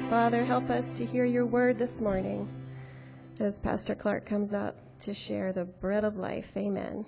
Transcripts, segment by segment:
Father, help us to hear your word this morning as Pastor Clark comes up to share the bread of life. Amen.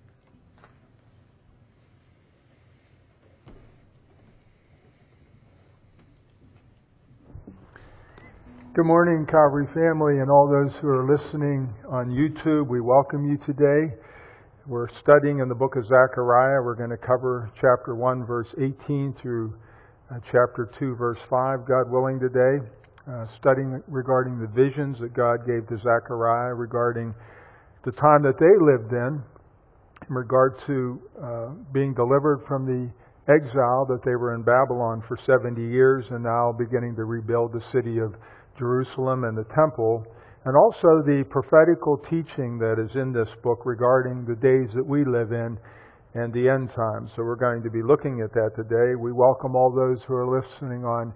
Good morning, Calvary family, and all those who are listening on YouTube. We welcome you today. We're studying in the book of Zechariah. We're going to cover chapter 1, verse 18 through chapter 2, verse 5, God willing, today. Studying regarding the visions that God gave to Zechariah regarding the time that they lived in regard to being delivered from the exile that they were in Babylon for 70 years and now beginning to rebuild the city of Jerusalem and the temple, and also the prophetical teaching that is in this book regarding the days that we live in and the end times. So we're going to be looking at that today. We welcome all those who are listening on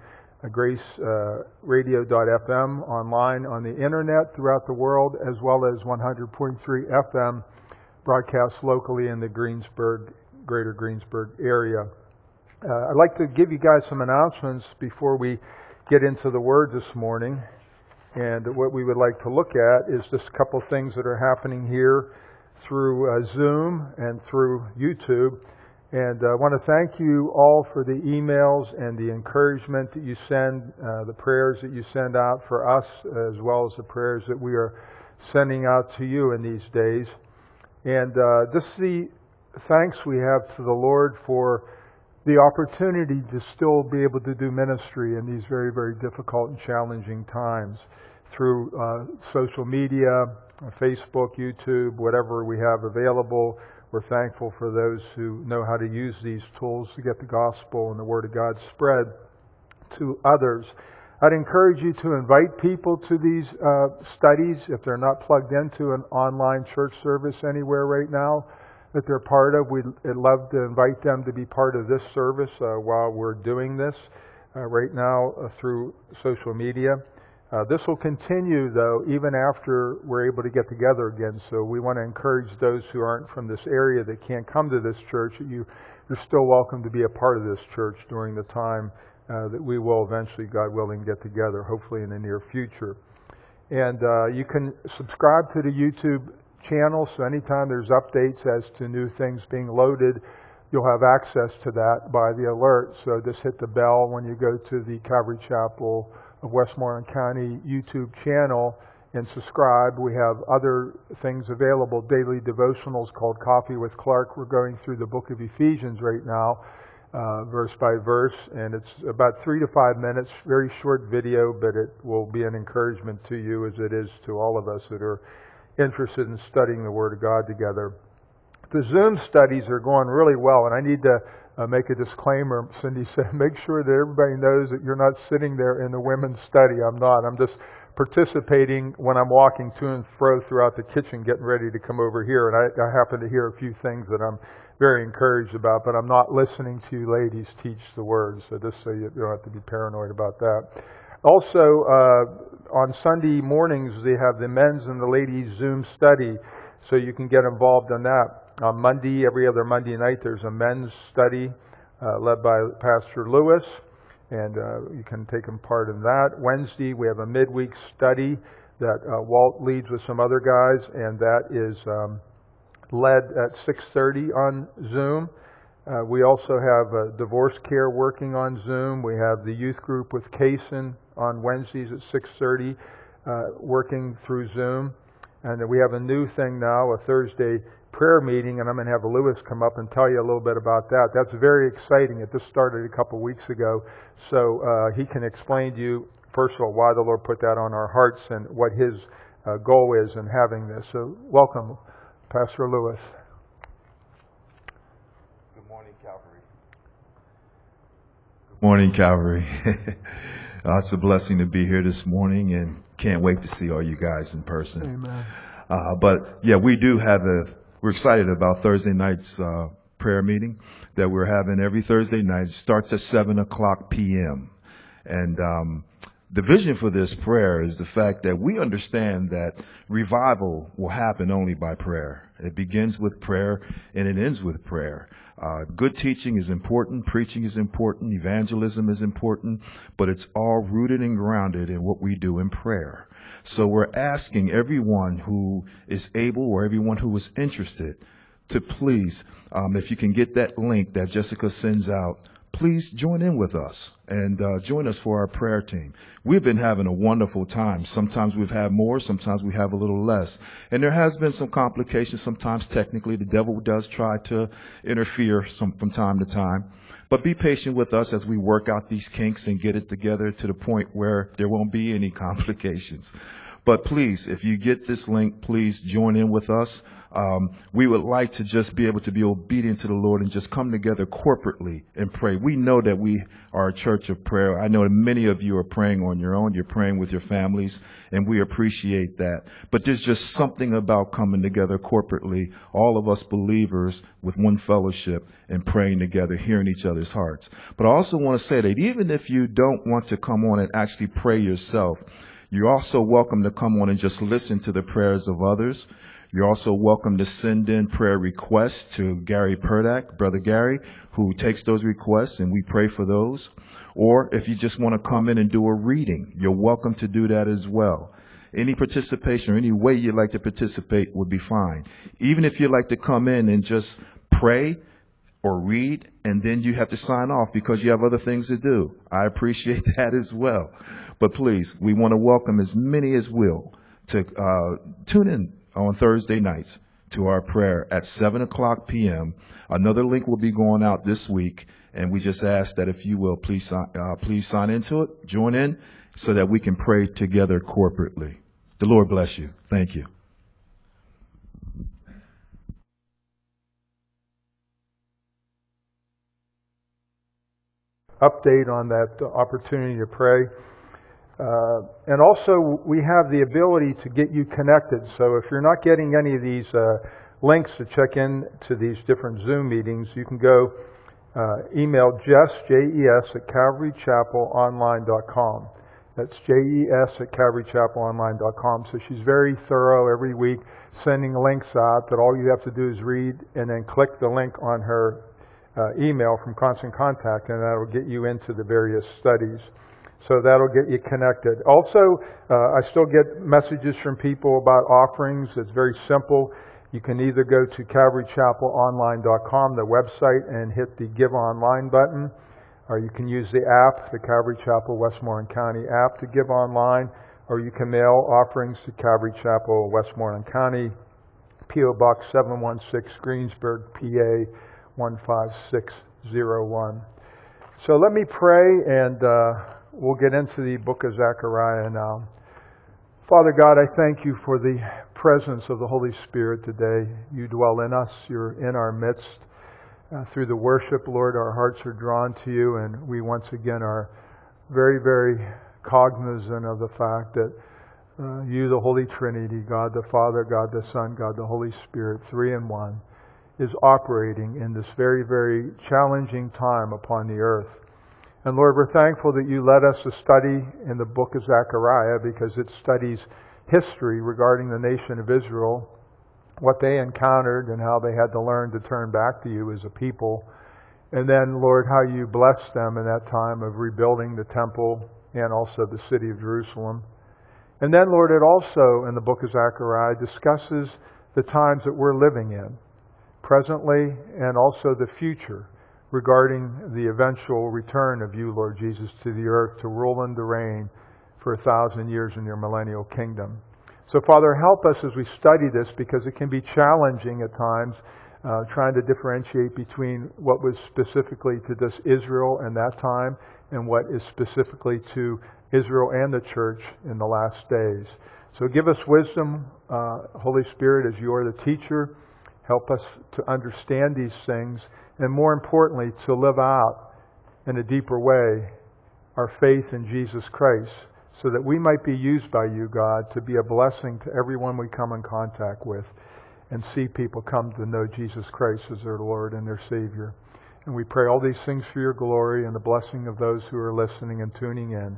graceradio.fm, online on the internet throughout the world, as well as 100.3 FM broadcast locally in the greater Greensburg area. I'd like to give you guys some announcements before we get into the Word this morning. And what we would like to look at is just a couple things that are happening here through Zoom and through YouTube. And I want to thank you all for the emails and the encouragement that you send, the prayers that you send out for us, as well as the prayers that we are sending out to you in these days. And just the thanks we have to the Lord for the opportunity to still be able to do ministry in these very, very difficult and challenging times through social media, Facebook, YouTube, whatever we have available. We're thankful for those who know how to use these tools to get the gospel and the Word of God spread to others. I'd encourage you to invite people to these studies if they're not plugged into an online church service anywhere right now that they're part of. We'd love to invite them to be part of this service while we're doing this right now through social media. This will continue, though, even after we're able to get together again. So we want to encourage those who aren't from this area that can't come to this church, that you're still welcome to be a part of this church during the time that we will eventually, God willing, get together, hopefully in the near future. And you can subscribe to the YouTube channel, so anytime there's updates as to new things being loaded, you'll have access to that by the alert. So just hit the bell when you go to the Calvary Chapel of Westmoreland County YouTube channel and subscribe. We have other things available, daily devotionals called Coffee with Clark. We're going through the book of Ephesians right now, verse by verse, and it's about 3 to 5 minutes, very short video, but it will be an encouragement to you as it is to all of us that are interested in studying the Word of God together. The Zoom studies are going really well, and I need to make a disclaimer. Cindy said, make sure that everybody knows that you're not sitting there in the women's study. I'm not. I'm just participating when I'm walking to and fro throughout the kitchen getting ready to come over here, and I happen to hear a few things that I'm very encouraged about, but I'm not listening to you ladies teach the Word, so just so you don't have to be paranoid about that. Also, on Sunday mornings, they have the men's and the ladies' Zoom study, so you can get involved in that. On Monday, every other Monday night, there's a men's study led by Pastor Lewis, and you can take part in that. Wednesday, we have a midweek study that Walt leads with some other guys, and that is led at 6:30 on Zoom. We also have divorce care working on Zoom. We have the youth group with Kaysen on Wednesdays at 6:30 working through Zoom. And we have a new thing now, a Thursday prayer meeting, and I'm going to have Lewis come up and tell you a little bit about that. That's very exciting. It just started a couple weeks ago, so he can explain to you, first of all, why the Lord put that on our hearts and what His goal is in having this. So welcome, Pastor Lewis. Good morning, Calvary. Good morning, Calvary. It's a blessing to be here this morning, and can't wait to see all you guys in person. Amen. But yeah, we're excited about Thursday night's prayer meeting that we're having every Thursday night. It starts at 7:00 p.m. And The vision for this prayer is the fact that we understand that revival will happen only by prayer. It begins with prayer and it ends with prayer. Good teaching is important, preaching is important, evangelism is important, but it's all rooted and grounded in what we do in prayer. So we're asking everyone who is able or everyone who is interested to please, if you can get that link that Jessica sends out, please join in with us and join us for our prayer team. We've been having a wonderful time. Sometimes we've had more, sometimes we have a little less. And there has been some complications. Sometimes technically the devil does try to interfere from time to time. But be patient with us as we work out these kinks and get it together to the point where there won't be any complications. But please, if you get this link, please join in with us. We would like to just be able to be obedient to the Lord and just come together corporately and pray. We know that we are a church of prayer. I know that many of you are praying on your own. You're praying with your families, and we appreciate that. But there's just something about coming together corporately, all of us believers with one fellowship and praying together, hearing each other's hearts. But I also want to say that even if you don't want to come on and actually pray yourself, you're also welcome to come on and just listen to the prayers of others. You're also welcome to send in prayer requests to Gary Perdak, Brother Gary, who takes those requests, and we pray for those. Or if you just want to come in and do a reading, you're welcome to do that as well. Any participation or any way you'd like to participate would be fine. Even if you'd like to come in and just pray or read, and then you have to sign off because you have other things to do. I appreciate that as well. But please, we want to welcome as many as will to tune in on Thursday nights to our prayer at 7 o'clock p.m. Another link will be going out this week, and we just ask that if you will, please sign into it, join in, so that we can pray together corporately. The Lord bless you. Thank you. Update on that opportunity to pray. And also, we have the ability to get you connected. So if you're not getting any of these links to check in to these different Zoom meetings, you can go email Jess, J-E-S, at CalvaryChapelOnline.com. That's J-E-S at CalvaryChapelOnline.com. So she's very thorough every week, sending links out that all you have to do is read and then click the link on her email from Constant Contact, and that'll get you into the various studies. So that'll get you connected. Also, I still get messages from people about offerings. It's very simple. You can either go to CalvaryChapelOnline.com, the website, and hit the Give Online button, or you can use the app, the Calvary Chapel Westmoreland County app, to give online, or you can mail offerings to Calvary Chapel Westmoreland County, P.O. Box 716, Greensburg, PA 15601. So let me pray, and we'll get into the book of Zechariah now. Father God, I thank you for the presence of the Holy Spirit today. You dwell in us. You're in our midst. Through the worship, Lord, our hearts are drawn to you, and we once again are very, very cognizant of the fact that you, the Holy Trinity, God the Father, God the Son, God the Holy Spirit, three in one, is operating in this very, very challenging time upon the earth. And Lord, we're thankful that you led us to study in the book of Zechariah, because it studies history regarding the nation of Israel, what they encountered and how they had to learn to turn back to you as a people. And then, Lord, how you blessed them in that time of rebuilding the temple and also the city of Jerusalem. And then, Lord, it also, in the book of Zechariah, discusses the times that we're living in, presently and also the future, regarding the eventual return of you, Lord Jesus, to the earth to rule and to reign for 1,000 years in your millennial kingdom. So, Father, help us as we study this, because it can be challenging at times, trying to differentiate between what was specifically to this Israel in that time and what is specifically to Israel and the church in the last days. So give us wisdom, Holy Spirit, as you are the teacher. Help us to understand these things, and more importantly, to live out in a deeper way our faith in Jesus Christ, so that we might be used by you, God, to be a blessing to everyone we come in contact with, and see people come to know Jesus Christ as their Lord and their Savior. And we pray all these things for your glory and the blessing of those who are listening and tuning in.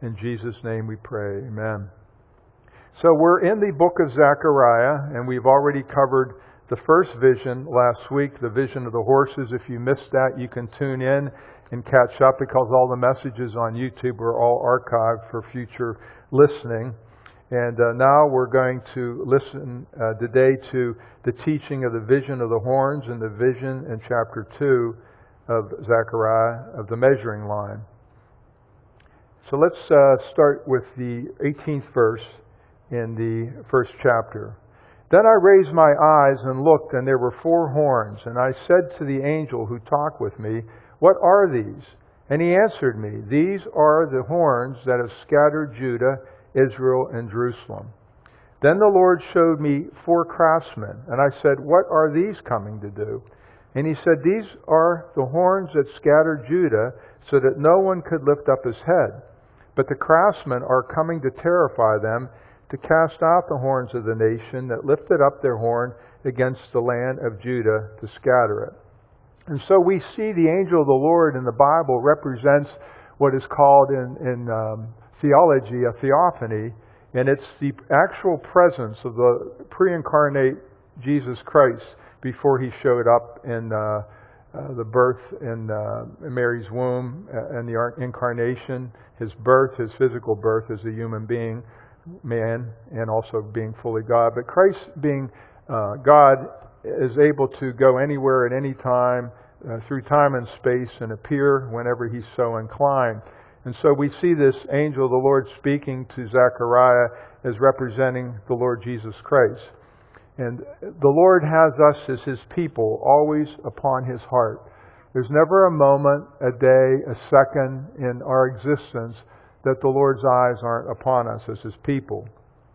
In Jesus' name we pray. Amen. So we're in the book of Zechariah, and we've already covered the first vision last week, the vision of the horses. If you missed that, you can tune in and catch up because all the messages on YouTube are all archived for future listening. And now we're going to listen today to the teaching of the vision of the horns and the vision in chapter 2 of Zechariah of the measuring line. So let's start with the 18th verse in the first chapter. Then I raised my eyes and looked, and there were 4 horns. And I said to the angel who talked with me, "What are these?" And he answered me, "These are the horns that have scattered Judah, Israel, and Jerusalem." Then the Lord showed me 4 craftsmen. And I said, "What are these coming to do?" And he said, "These are the horns that scattered Judah, so that no one could lift up his head. But the craftsmen are coming to terrify them, to cast out the horns of the nation that lifted up their horn against the land of Judah, to scatter it." And so we see the angel of the Lord in the Bible represents what is called in theology a theophany, and it's the actual presence of the pre-incarnate Jesus Christ before he showed up in the birth in Mary's womb and the incarnation, his birth, his physical birth as a human being, man, and also being fully God. But Christ being God is able to go anywhere at any time through time and space and appear whenever he's so inclined. And so we see this angel of the Lord speaking to Zechariah as representing the Lord Jesus Christ. And the Lord has us as his people always upon his heart. There's never a moment, a day, a second in our existence that the Lord's eyes aren't upon us as his people.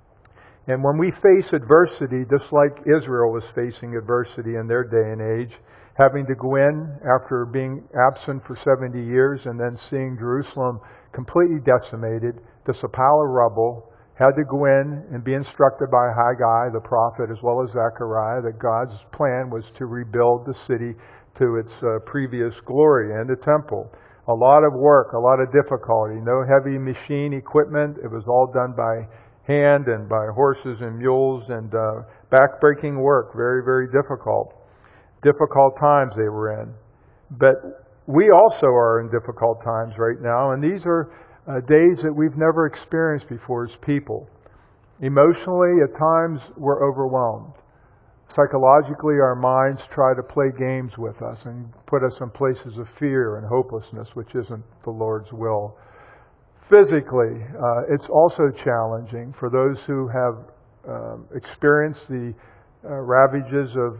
And when we face adversity, just like Israel was facing adversity in their day and age, having to go in after being absent for 70 years and then seeing Jerusalem completely decimated, just a pile of rubble, had to go in and be instructed by Haggai, the prophet, as well as Zechariah, that God's plan was to rebuild the city to its previous glory and the temple. A lot of work, a lot of difficulty, no heavy machine equipment. It was all done by hand and by horses and mules, and back-breaking work, very, very difficult. Difficult times they were in. But we also are in difficult times right now, and these are days that we've never experienced before as people. Emotionally, at times, we're overwhelmed. Psychologically, our minds try to play games with us and put us in places of fear and hopelessness, which isn't the Lord's will. Physically, it's also challenging for those who have experienced the ravages of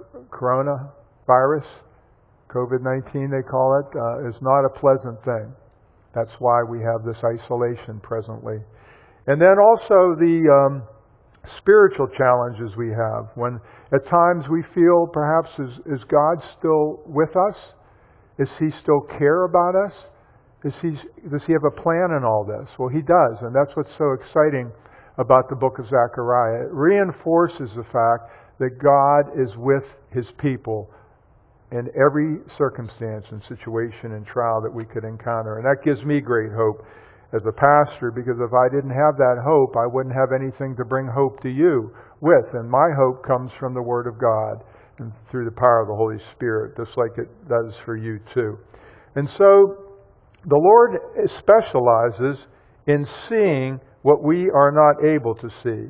coronavirus, COVID-19 they call it, is not a pleasant thing. That's why we have this isolation presently. And then also the spiritual challenges we have. When at times we feel perhaps, is God still with us? Is he still care about us? Does he have a plan in all this? Well, he does, and that's what's so exciting about the book of Zechariah. It reinforces the fact that God is with his people in every circumstance and situation and trial that we could encounter. And that gives me great hope as a pastor, because if I didn't have that hope, I wouldn't have anything to bring hope to you with. And my hope comes from the Word of God and through the power of the Holy Spirit, just like it does for you too. And so the Lord specializes in seeing what we are not able to see.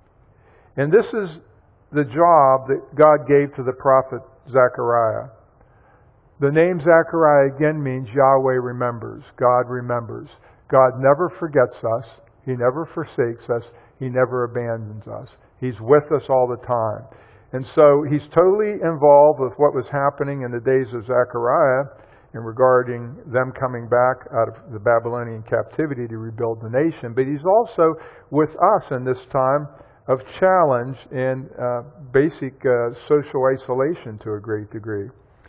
And this is the job that God gave to the prophet Zechariah. The name Zechariah again means Yahweh remembers. God remembers. God never forgets us. He never forsakes us. He never abandons us. He's with us all the time. And so he's totally involved with what was happening in the days of Zechariah and regarding them coming back out of the Babylonian captivity to rebuild the nation. But he's also with us in this time of challenge and basic social isolation to a great degree.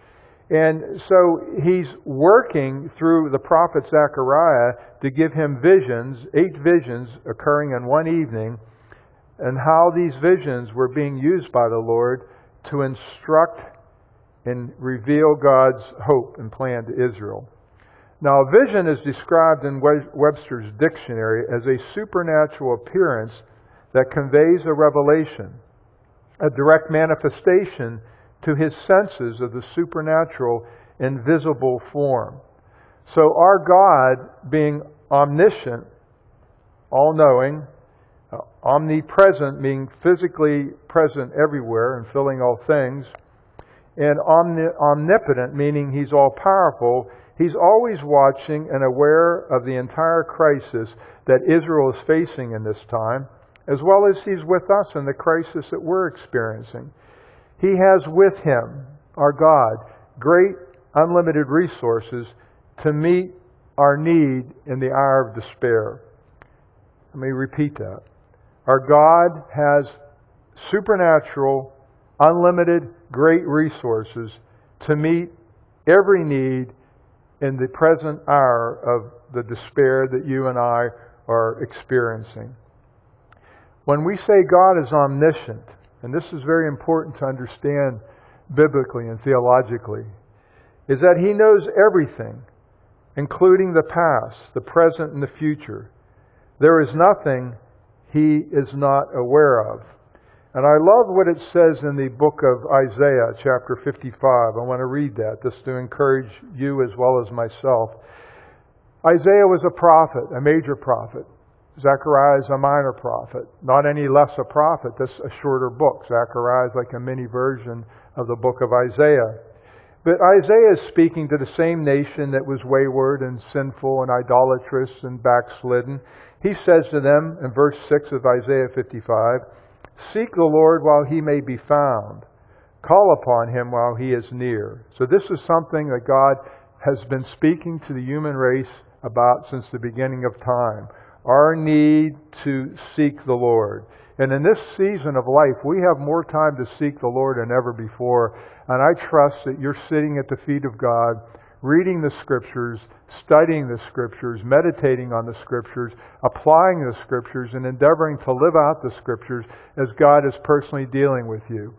And so he's working through the prophet Zechariah to give him visions, 8 visions occurring in one evening, and how these visions were being used by the Lord to instruct and reveal God's hope and plan to Israel. Now, a vision is described in Webster's dictionary as a supernatural appearance that conveys a revelation, a direct manifestation to his senses of the supernatural in visible form. So our God, being omniscient, all-knowing, omnipresent, meaning physically present everywhere and filling all things, and omnipotent, meaning he's all-powerful, he's always watching and aware of the entire crisis that Israel is facing in this time, as well as he's with us in the crisis that we're experiencing. He has with him, our God, great unlimited resources to meet our need in the hour of despair. Let me repeat that. Our God has supernatural, unlimited, great resources to meet every need in the present hour of the despair that you and I are experiencing. When we say God is omniscient, and this is very important to understand biblically and theologically, is that he knows everything, including the past, the present, and the future. There is nothing he is not aware of. And I love what it says in the book of Isaiah, chapter 55. I want to read that just to encourage you as well as myself. Isaiah was a prophet, a major prophet. Zechariah is a minor prophet. Not any less a prophet, that's a shorter book. Zechariah is like a mini version of the book of Isaiah. But Isaiah is speaking to the same nation that was wayward and sinful and idolatrous and backslidden. He says to them in verse 6 of Isaiah 55, "Seek the Lord while he may be found. Call upon him while he is near." So this is something that God has been speaking to the human race about since the beginning of time. Our need to seek the Lord. And in this season of life, we have more time to seek the Lord than ever before. And I trust that you're sitting at the feet of God, reading the Scriptures, studying the Scriptures, meditating on the Scriptures, applying the Scriptures, and endeavoring to live out the Scriptures as God is personally dealing with you.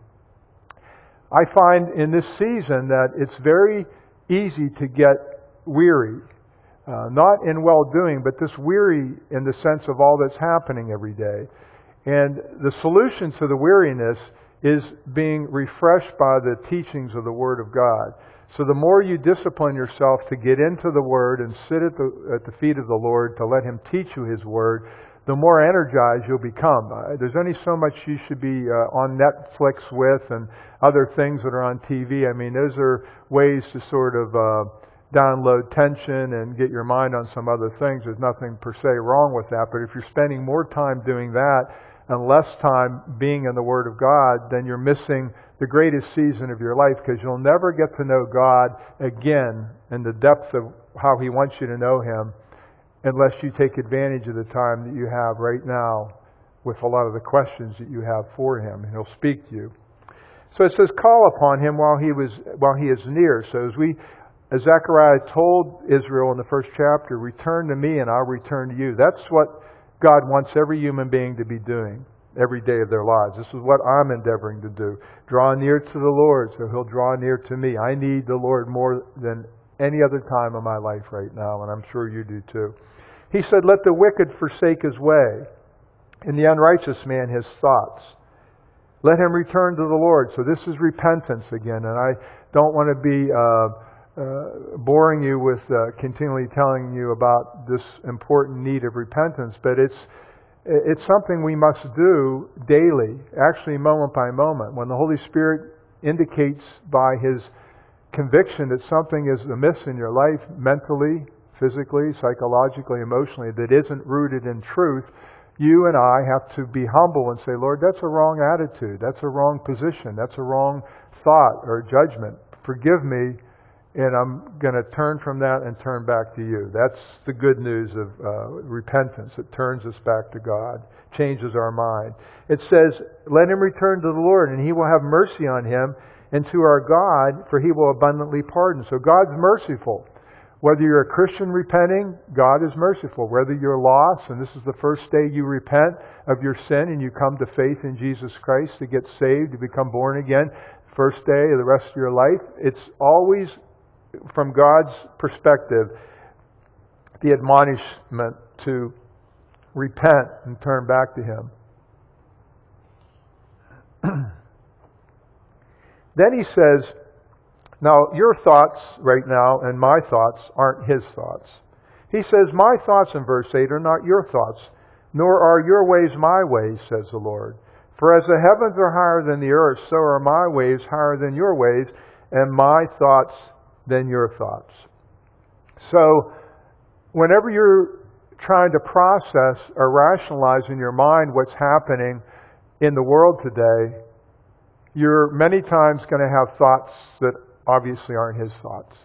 I find in this season that it's very easy to get weary. Not in well-doing, but this weary in the sense of all that's happening every day. And the solution to the weariness is being refreshed by the teachings of the Word of God. So the more you discipline yourself to get into the Word and sit at the feet of the Lord to let Him teach you His Word, the more energized you'll become. There's only so much you should be on Netflix with and other things that are on TV. I mean, those are ways to sort of download tension and get your mind on some other things. There's nothing per se wrong with that. But if you're spending more time doing that and less time being in the Word of God, then you're missing the greatest season of your life, because you'll never get to know God again in the depth of how He wants you to know Him unless you take advantage of the time that you have right now with a lot of the questions that you have for Him, and He'll speak to you. So it says, call upon Him while He is near. So as Zechariah told Israel in the first chapter, return to me and I'll return to you. That's what God wants every human being to be doing every day of their lives. This is what I'm endeavoring to do. Draw near to the Lord so He'll draw near to me. I need the Lord more than any other time of my life right now, and I'm sure you do too. He said, let the wicked forsake his way, and the unrighteous man his thoughts. Let him return to the Lord. So this is repentance again, and I don't want to be boring you with continually telling you about this important need of repentance, but it's something we must do daily, actually moment by moment. When the Holy Spirit indicates by His conviction that something is amiss in your life, mentally, physically, psychologically, emotionally, that isn't rooted in truth, you and I have to be humble and say, Lord, that's a wrong attitude, that's a wrong position, that's a wrong thought or judgment. Forgive me, and I'm going to turn from that and turn back to you. That's the good news of repentance. It turns us back to God, changes our mind. It says, let him return to the Lord, and He will have mercy on him, and to our God, for He will abundantly pardon. So God's merciful. Whether you're a Christian repenting, God is merciful. Whether you're lost, and this is the first day you repent of your sin and you come to faith in Jesus Christ to get saved, to become born again, first day of the rest of your life, it's always, from God's perspective, the admonishment to repent and turn back to Him. Then he says, now your thoughts right now and my thoughts aren't His thoughts. He says, my thoughts in verse 8 are not your thoughts, nor are your ways my ways, says the Lord. For as the heavens are higher than the earth, so are my ways higher than your ways, and my thoughts than your thoughts. So, whenever you're trying to process or rationalize in your mind what's happening in the world today, you're many times going to have thoughts that obviously aren't His thoughts.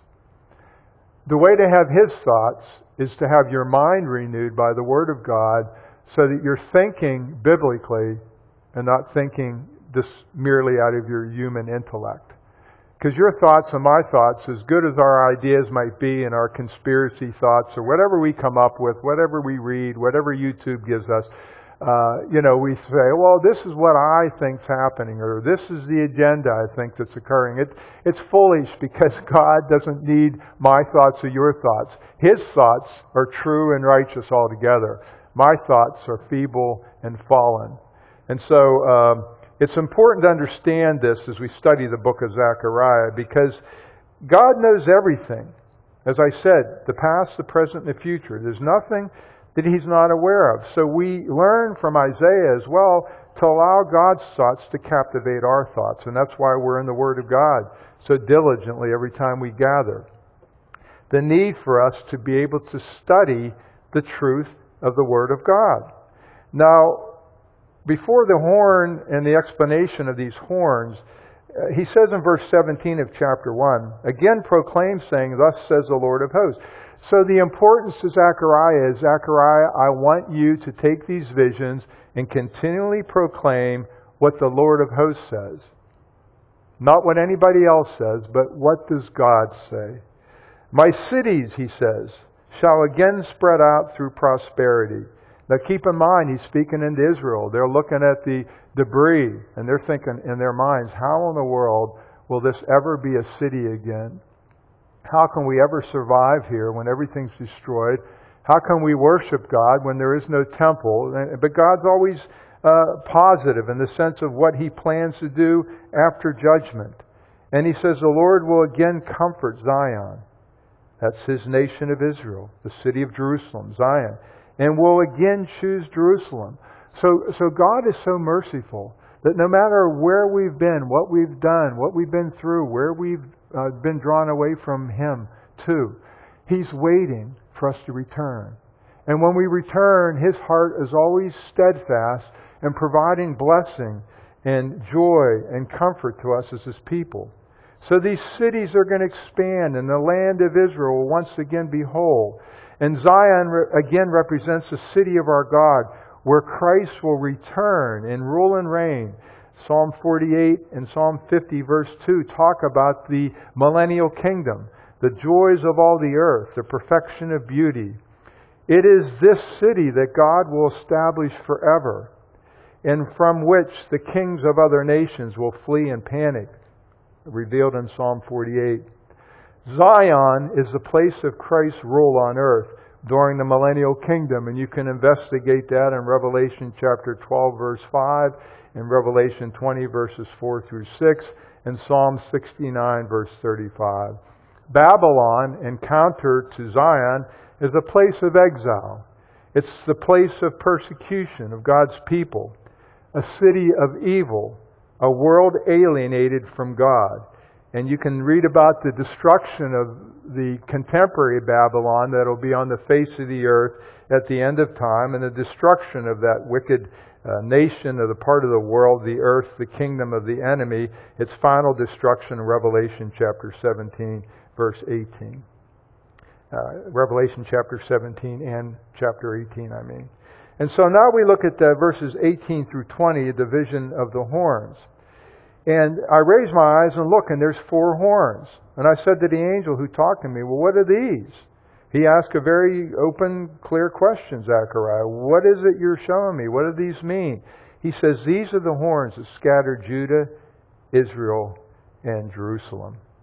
The way to have His thoughts is to have your mind renewed by the Word of God so that you're thinking biblically and not thinking this merely out of your human intellect. Because your thoughts and my thoughts, as good as our ideas might be and our conspiracy thoughts or whatever we come up with, whatever we read, whatever YouTube gives us, we say, well, this is what I think's happening, or this is the agenda I think that's occurring. It's foolish because God doesn't need my thoughts or your thoughts. His thoughts are true and righteous altogether. My thoughts are feeble and fallen. And so it's important to understand this as we study the book of Zechariah, because God knows everything. As I said, the past, the present, and the future. There's nothing that He's not aware of. So we learn from Isaiah as well to allow God's thoughts to captivate our thoughts. And that's why we're in the Word of God so diligently every time we gather. The need for us to be able to study the truth of the Word of God. Now, before the horn and the explanation of these horns, he says in verse 17 of chapter 1, again proclaim, saying, thus says the Lord of hosts. So the importance to Zechariah is, Zechariah, I want you to take these visions and continually proclaim what the Lord of hosts says. Not what anybody else says, but what does God say? My cities, he says, shall again spread out through prosperity. Now keep in mind, he's speaking into Israel. They're looking at the debris and they're thinking in their minds, how in the world will this ever be a city again? How can we ever survive here when everything's destroyed? How can we worship God when there is no temple? But God's always positive in the sense of what He plans to do after judgment. And He says the Lord will again comfort Zion. That's His nation of Israel, the city of Jerusalem, Zion. And will again choose Jerusalem. So God is so merciful that no matter where we've been, what we've done, what we've been through, where we've been drawn away from Him to, He's waiting for us to return. And when we return, His heart is always steadfast and providing blessing and joy and comfort to us as His people. So these cities are going to expand and the land of Israel will once again be whole. And Zion again represents the city of our God, where Christ will return and rule and reign. Psalm 48 and Psalm 50 verse 2 talk about the millennial kingdom, the joys of all the earth, the perfection of beauty. It is this city that God will establish forever, and from which the kings of other nations will flee in panic, revealed in Psalm 48. Zion is the place of Christ's rule on earth during the millennial kingdom, and you can investigate that in Revelation chapter 12 verse 5, and Revelation 20 verses 4 through 6, and Psalm 69 verse 35. Babylon, in counter to Zion, is a place of exile. It's the place of persecution of God's people, a city of evil, a world alienated from God. And you can read about the destruction of the contemporary Babylon that will be on the face of the earth at the end of time, and the destruction of that wicked nation of the part of the world, the earth, the kingdom of the enemy, its final destruction in Revelation chapter 17, verse 18. Revelation chapter 17 and chapter 18, I mean. And so now we look at verses 18 through 20, the vision of the horns. And I raised my eyes and look, and there's 4 horns. And I said to the angel who talked to me, well, what are these? He asked a very open, clear question, Zechariah. What is it you're showing me? What do these mean? He says, these are the horns that scattered Judah, Israel, and Jerusalem.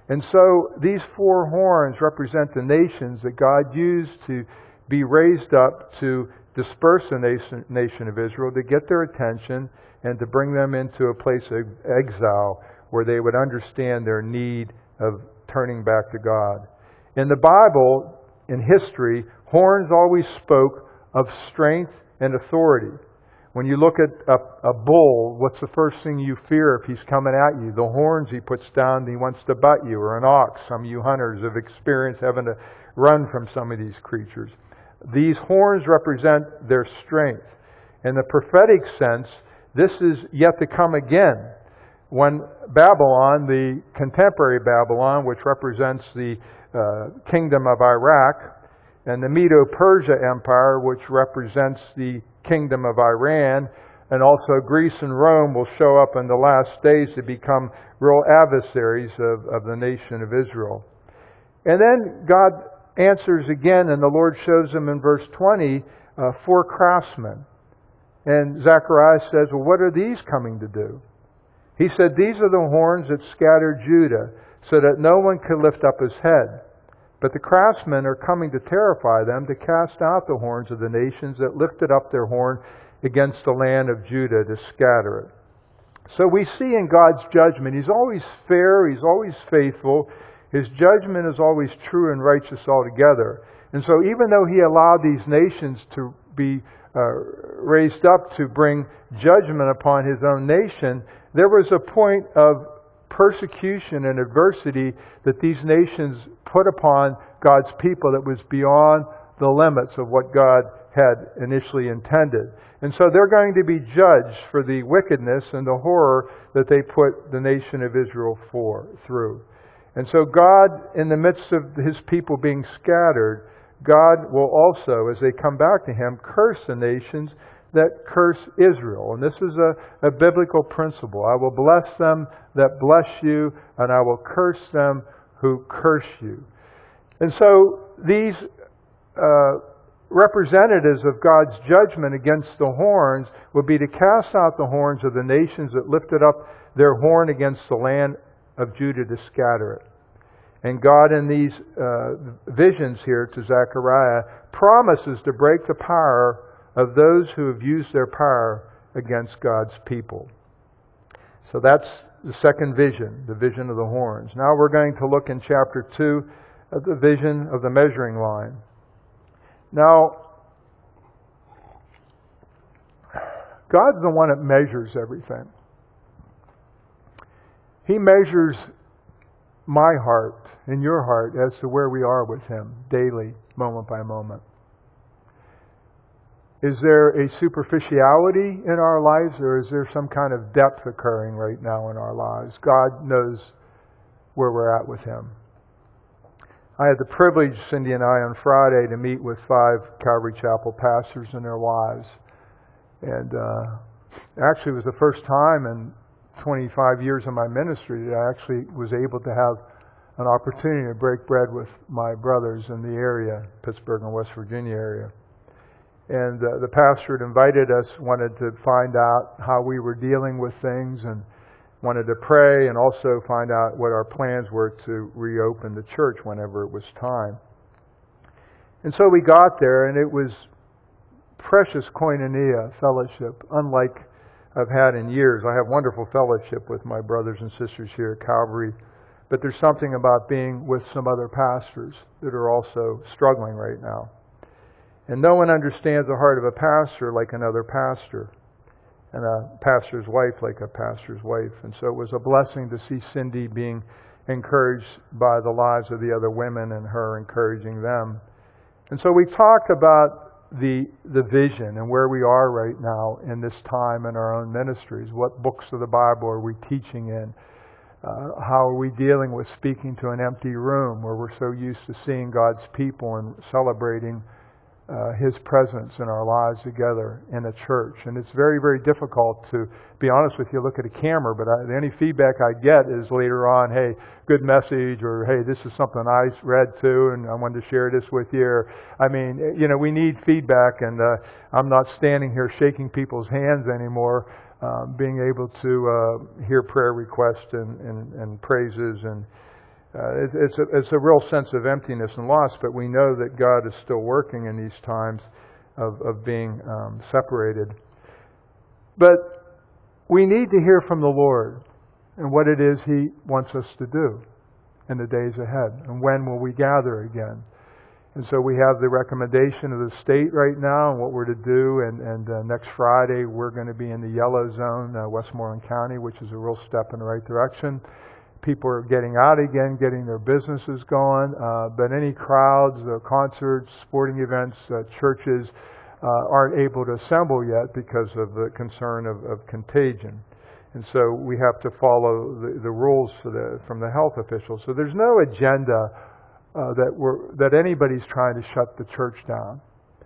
And so these four horns represent the nations that God used to be raised up to disperse the nation of Israel, to get their attention and to bring them into a place of exile where they would understand their need of turning back to God. In the Bible, in history, horns always spoke of strength and authority. When you look at a bull, what's the first thing you fear if he's coming at you? The horns he puts down, he wants to butt you. Or an ox. Some of you hunters have experienced having to run from some of these creatures. These horns represent their strength. In the prophetic sense, this is yet to come again. When Babylon, the contemporary Babylon, which represents the kingdom of Iraq, and the Medo-Persia Empire, which represents the kingdom of Iran, and also Greece and Rome will show up in the last days to become real adversaries of the nation of Israel. And then God answers again, and the Lord shows him in verse 20, 4 craftsmen. And Zechariah says, well, what are these coming to do? He said, these are the horns that scattered Judah, so that no one could lift up his head. But the craftsmen are coming to terrify them, to cast out the horns of the nations that lifted up their horn against the land of Judah, to scatter it. So we see in God's judgment, He's always fair, He's always faithful. His judgment is always true and righteous altogether. And so even though He allowed these nations to be raised up to bring judgment upon His own nation, there was a point of persecution and adversity that these nations put upon God's people that was beyond the limits of what God had initially intended. And so they're going to be judged for the wickedness and the horror that they put the nation of Israel through. And so God, in the midst of His people being scattered, God will also, as they come back to Him, curse the nations that curse Israel. And this is a biblical principle. I will bless them that bless you, and I will curse them who curse you. And so these representatives of God's judgment against the horns would be to cast out the horns of the nations that lifted up their horn against the land of Judah, to scatter it. And God, in these visions here to Zechariah, promises to break the power of those who have used their power against God's people. So that's the second vision, the vision of the horns. Now we're going to look in chapter 2 at the vision of the measuring line. Now, God's the one that measures everything. He measures my heart and your heart as to where we are with Him daily, moment by moment. Is there a superficiality in our lives, or is there some kind of depth occurring right now in our lives? God knows where we're at with Him. I had the privilege, Cindy and I, on Friday to meet with 5 Calvary Chapel pastors and their wives. And actually it was the first time in 25 years of my ministry that I actually was able to have an opportunity to break bread with my brothers in the area, Pittsburgh and West Virginia area. And the pastor had invited us, wanted to find out how we were dealing with things, and wanted to pray and also find out what our plans were to reopen the church whenever it was time. And so we got there, and it was precious koinonia fellowship, unlike I've had in years. I have wonderful fellowship with my brothers and sisters here at Calvary, but there's something about being with some other pastors that are also struggling right now. And no one understands the heart of a pastor like another pastor, and a pastor's wife like a pastor's wife. And so it was a blessing to see Cindy being encouraged by the lives of the other women and her encouraging them. And so we talked about the vision and where we are right now in this time in our own ministries. What books of the Bible are we teaching in? How are we dealing with speaking to an empty room where we're so used to seeing God's people and celebrating His presence in our lives together in a church? And it's very, very difficult to be honest with you, look at a camera, but the only feedback I get is later on, hey, good message, or hey, this is something I read too, and I wanted to share this with you. Or, I mean, we need feedback, and I'm not standing here shaking people's hands anymore, being able to hear prayer requests and praises and It's a real sense of emptiness and loss, but we know that God is still working in these times of being separated. But we need to hear from the Lord and what it is He wants us to do in the days ahead. And when will we gather again? And so we have the recommendation of the state right now and what we're to do. And next Friday, we're going to be in the yellow zone, Westmoreland County, which is a real step in the right direction. People are getting out again, getting their businesses going. But any crowds, concerts, sporting events, churches aren't able to assemble yet because of the concern of contagion. And so we have to follow the rules from the health officials. So there's no agenda that anybody's trying to shut the church down.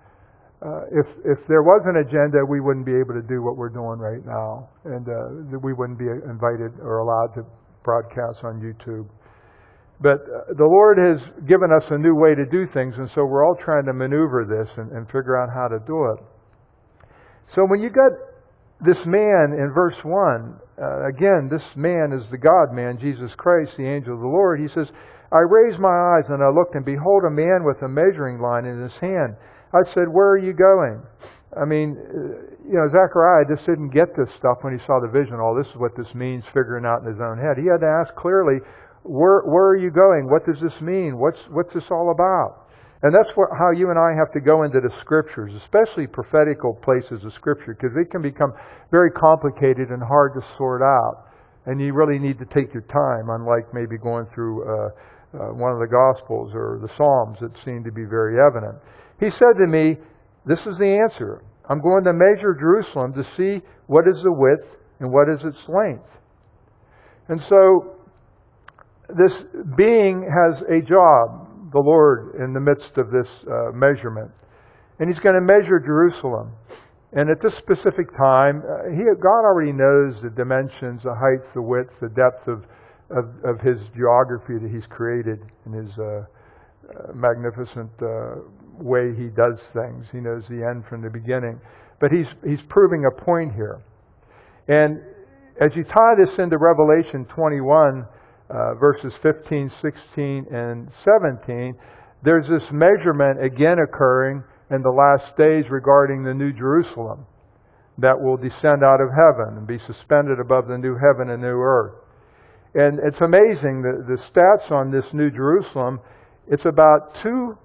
If there was an agenda, we wouldn't be able to do what we're doing right now, and we wouldn't be invited or allowed to broadcast on YouTube. But the Lord has given us a new way to do things, and so we're all trying to maneuver this and figure out how to do it. So when you got this man in verse 1, again, this man is the God-man, Jesus Christ, the angel of the Lord. He says, I raised my eyes and I looked, and behold, a man with a measuring line in his hand. I said, where are you going? I mean, Zechariah just didn't get this stuff when he saw the vision. Oh, this is what this means, figuring out in his own head. He had to ask clearly, where are you going? What does this mean? What's this all about? And that's how you and I have to go into the Scriptures, especially prophetical places of Scripture, because they can become very complicated and hard to sort out. And you really need to take your time, unlike maybe going through one of the Gospels or the Psalms that seem to be very evident. He said to me, this is the answer. I'm going to measure Jerusalem to see what is the width and what is its length. And so this being has a job, the Lord, in the midst of this measurement. And He's going to measure Jerusalem. And at this specific time, God already knows the dimensions, the height, the width, the depth of His geography that He's created in His magnificent way He does things. He knows the end from the beginning. But He's proving a point here. And as you tie this into Revelation 21, verses 15, 16, and 17, there's this measurement again occurring in the last days regarding the New Jerusalem that will descend out of heaven and be suspended above the new heaven and new earth. And it's amazing, the stats on this New Jerusalem, it's about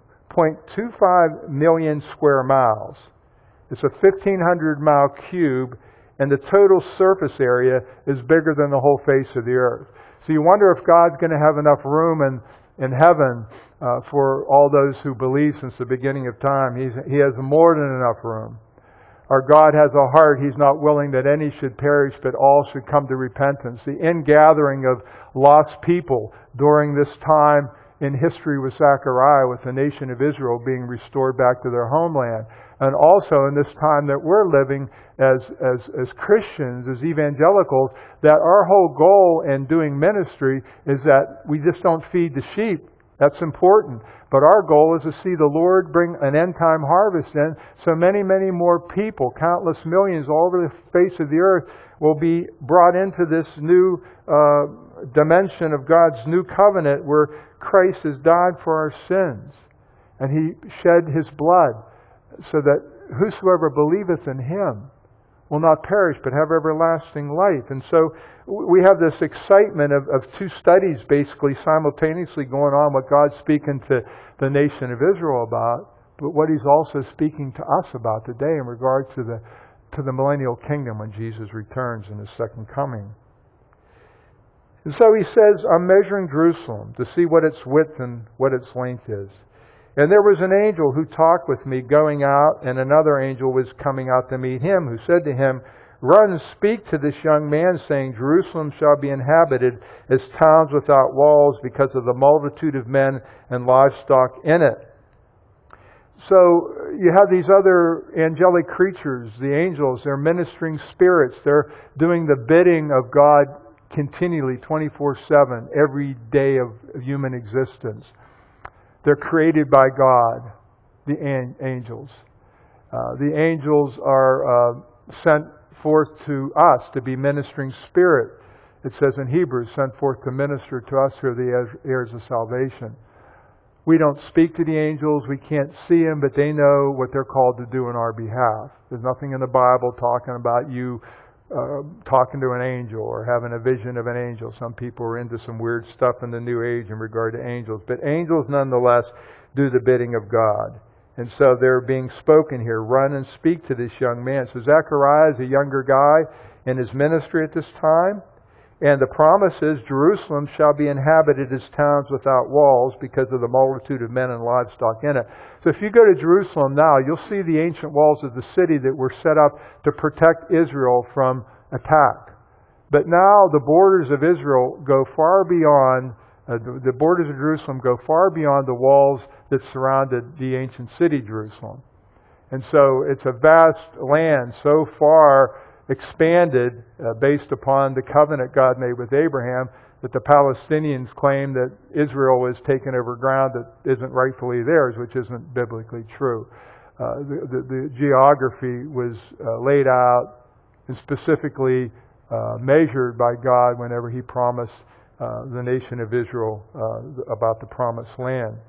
2.25 million square miles. It's a 1,500 mile cube, and the total surface area is bigger than the whole face of the earth. So you wonder if God's going to have enough room in heaven for all those who believe since the beginning of time. He has more than enough room. Our God has a heart. He's not willing that any should perish, but all should come to repentance. The ingathering of lost people during this time in history with Zechariah, with the nation of Israel being restored back to their homeland. And also in this time that we're living as Christians, as evangelicals, that our whole goal in doing ministry is that we just don't feed the sheep. That's important. But our goal is to see the Lord bring an end-time harvest in, so many, many more people, countless millions all over the face of the earth, will be brought into this new dimension of God's new covenant where Christ has died for our sins. And He shed His blood so that whosoever believeth in Him will not perish but have everlasting life. And so we have this excitement of two studies basically simultaneously going on, what God's speaking to the nation of Israel about, but what He's also speaking to us about today in regard to the millennial kingdom when Jesus returns in His second coming. And so He says, I'm measuring Jerusalem to see what its width and what its length is. And there was an angel who talked with me going out, and another angel was coming out to meet him, who said to him, Run and speak to this young man, saying, Jerusalem shall be inhabited as towns without walls because of the multitude of men and livestock in it. So you have these other angelic creatures, the angels, they're ministering spirits. They're doing the bidding of God continually, 24/7, every day of human existence. They're created by God, the angels. The angels are sent forth to us to be ministering spirit. it says in Hebrews, sent forth to minister to us who are the heirs of salvation. We don't speak to the angels, we can't see them, but they know what they're called to do on our behalf. There's nothing in the Bible talking about you talking to an angel or having a vision of an angel. Some people are into some weird stuff in the New Age in regard to angels. But angels nonetheless do the bidding of God. And so they're being spoken here. Run and speak to this young man. So Zechariah is a younger guy in his ministry at this time. And the promise is Jerusalem shall be inhabited as towns without walls because of the multitude of men and livestock in it. So if you go to Jerusalem now, you'll see the ancient walls of the city that were set up to protect Israel from attack. But now the borders of Israel go far beyond, the borders of Jerusalem go far beyond the walls that surrounded the ancient city, Jerusalem. And so it's a vast land so far expanded based upon the covenant God made with Abraham, that the Palestinians claim that Israel is taking over ground that isn't rightfully theirs, which isn't biblically true. The geography was laid out and specifically measured by God whenever He promised the nation of Israel about the promised land.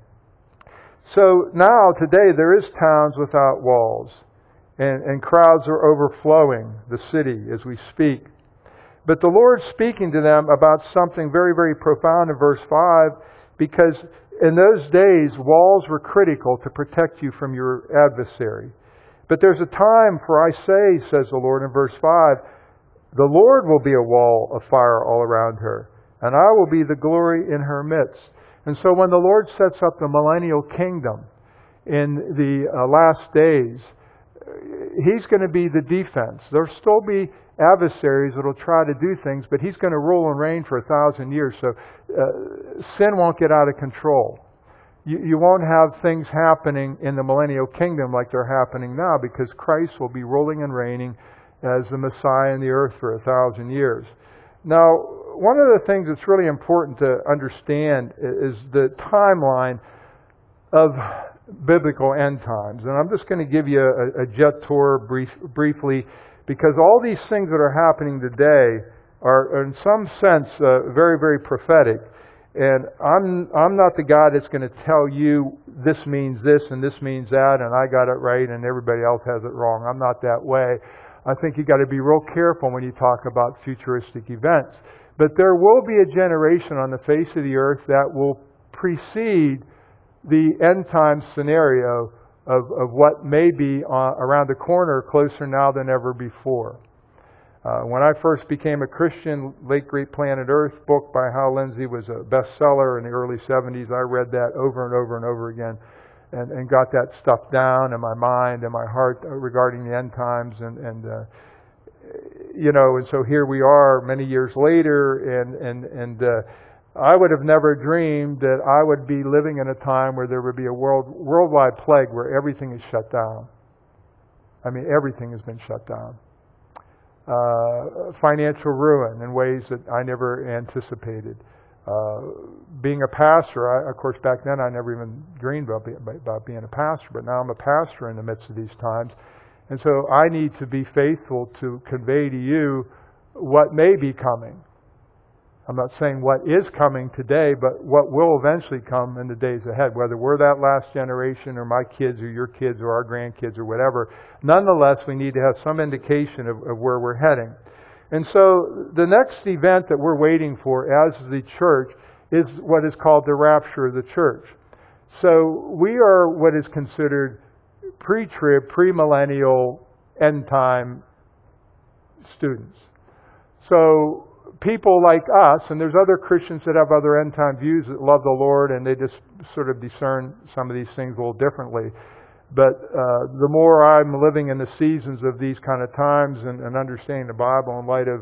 So now, today, there is towns without walls. And crowds are overflowing the city as we speak. But the Lord's speaking to them about something very, very profound in verse 5, because in those days, walls were critical to protect you from your adversary. But there's a time, for I say, says the Lord in verse 5, the Lord will be a wall of fire all around her, and I will be the glory in her midst. And so when the Lord sets up the millennial kingdom in the last days, He's going to be the defense. There'll still be adversaries that will try to do things, but He's going to rule and reign for 1,000 years. So sin won't get out of control. You won't have things happening in the millennial kingdom like they're happening now, because Christ will be ruling and reigning as the Messiah in the earth for 1,000 years. Now, one of the things that's really important to understand is the timeline of biblical end times. And I'm just going to give you a jet tour briefly, because all these things that are happening today are in some sense very, very prophetic. And I'm not the guy that's going to tell you this means this and this means that and I got it right and everybody else has it wrong. I'm not that way. I think you got to be real careful when you talk about futuristic events. But there will be a generation on the face of the earth that will precede the end time scenario of what may be around the corner, closer now than ever before. When I first became a Christian, Late Great Planet Earth book by Hal Lindsey was a bestseller in the early 70s. I read that over and over and over again and got that stuff down in my mind and my heart regarding the end times. And so here we are many years later, and I would have never dreamed that I would be living in a time where there would be a worldwide plague where everything is shut down. I mean, everything has been shut down. Financial ruin in ways that I never anticipated. Being a pastor, of course, back then I never even dreamed about being a pastor, but now I'm a pastor in the midst of these times. And so I need to be faithful to convey to you what may be coming. I'm not saying what is coming today, but what will eventually come in the days ahead, whether we're that last generation or my kids or your kids or our grandkids or whatever. Nonetheless, we need to have some indication of where we're heading. And so the next event that we're waiting for as the church is what is called the rapture of the church. So we are what is considered pre-trib, premillennial, end-time students. So people like us, and there's other Christians that have other end-time views that love the Lord, and they just sort of discern some of these things a little differently. But the more I'm living in the seasons of these kind of times and understanding the Bible in light of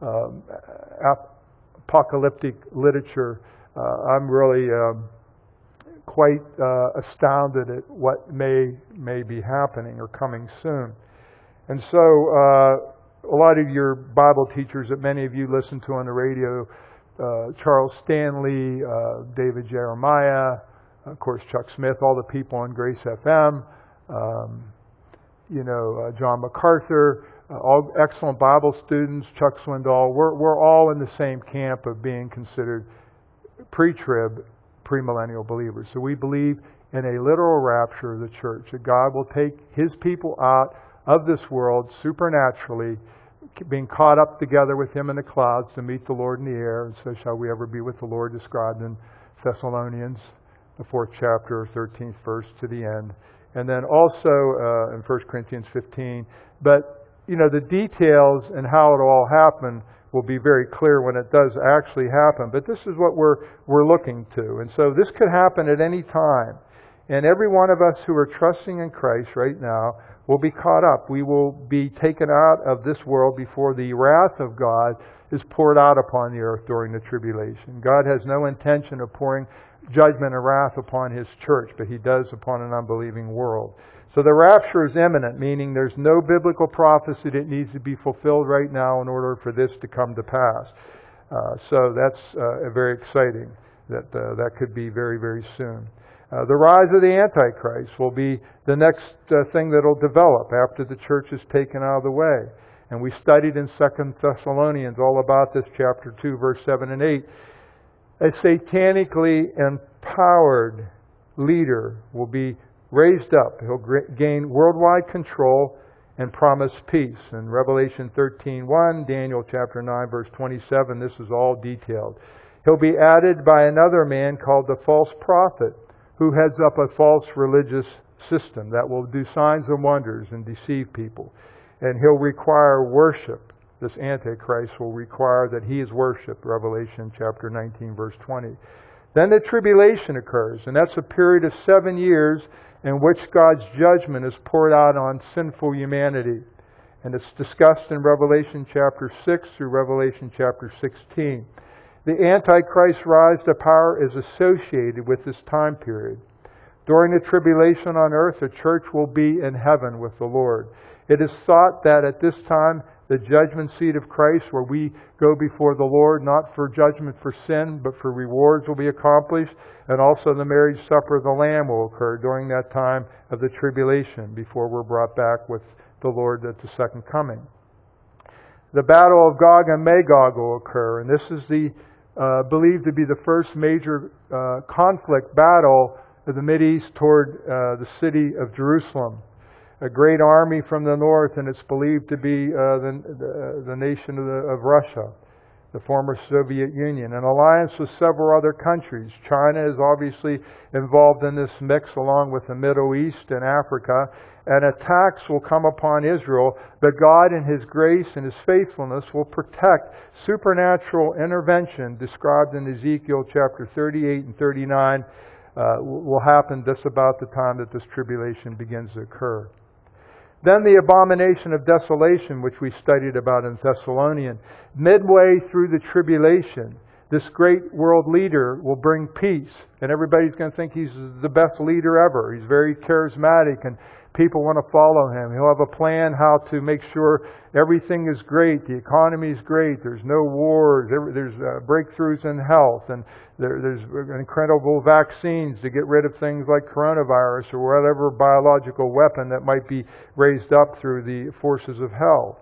apocalyptic literature, I'm really quite astounded at what may be happening or coming soon. And so a lot of your Bible teachers that many of you listen to on the radio, Charles Stanley, David Jeremiah, of course Chuck Smith, all the people on Grace FM, John MacArthur, all excellent Bible students, Chuck Swindoll, we're all in the same camp of being considered pre-trib, premillennial believers. So we believe in a literal rapture of the church, that God will take His people out of this world supernaturally, being caught up together with Him in the clouds to meet the Lord in the air, and so shall we ever be with the Lord, described in Thessalonians, the 4th chapter, 13th verse to the end. And then also in 1 Corinthians 15. But, the details and how it all happened will be very clear when it does actually happen. But this is what we're looking to. And so this could happen at any time. And every one of us who are trusting in Christ right now will be caught up. We will be taken out of this world before the wrath of God is poured out upon the earth during the tribulation. God has no intention of pouring judgment and wrath upon His church, but He does upon an unbelieving world. So the rapture is imminent, meaning there's no biblical prophecy that needs to be fulfilled right now in order for this to come to pass. So that's very exciting that could be very, very soon. The rise of the Antichrist will be the next thing that will develop after the church is taken out of the way. And we studied in 2 Thessalonians all about this, chapter 2, verse 7 and 8. A satanically empowered leader will be raised up. He'll gain worldwide control and promise peace. In Revelation 13:1, Daniel chapter 9, verse 27, this is all detailed. He'll be added by another man called the false prophet, who heads up a false religious system that will do signs and wonders and deceive people. And he'll require worship. This Antichrist will require that he is worshipped, Revelation chapter 19, verse 20. Then the tribulation occurs, and that's a period of 7 years in which God's judgment is poured out on sinful humanity. And it's discussed in Revelation chapter 6 through Revelation chapter 16. The Antichrist's rise to power is associated with this time period. During the tribulation on earth, the church will be in heaven with the Lord. It is thought that at this time, the judgment seat of Christ, where we go before the Lord, not for judgment for sin, but for rewards, will be accomplished. And also the marriage supper of the Lamb will occur during that time of the tribulation, before we're brought back with the Lord at the second coming. The battle of Gog and Magog will occur, and this is believed to be the first major conflict battle of the Mideast toward the city of Jerusalem. A great army from the north, and it's believed to be the nation of Russia, the former Soviet Union, an alliance with several other countries. China is obviously involved in this mix, along with the Middle East and Africa, and attacks will come upon Israel, but God in His grace and His faithfulness will protect. Supernatural intervention described in Ezekiel chapter 38 and 39 will happen just about the time that this tribulation begins to occur. Then the abomination of desolation, which we studied about in Thessalonians. Midway through the tribulation, this great world leader will bring peace. And everybody's going to think he's the best leader ever. He's very charismatic and people want to follow him. He'll have a plan how to make sure everything is great. The economy is great. There's no wars. There's breakthroughs in health. And there's incredible vaccines to get rid of things like coronavirus or whatever biological weapon that might be raised up through the forces of hell.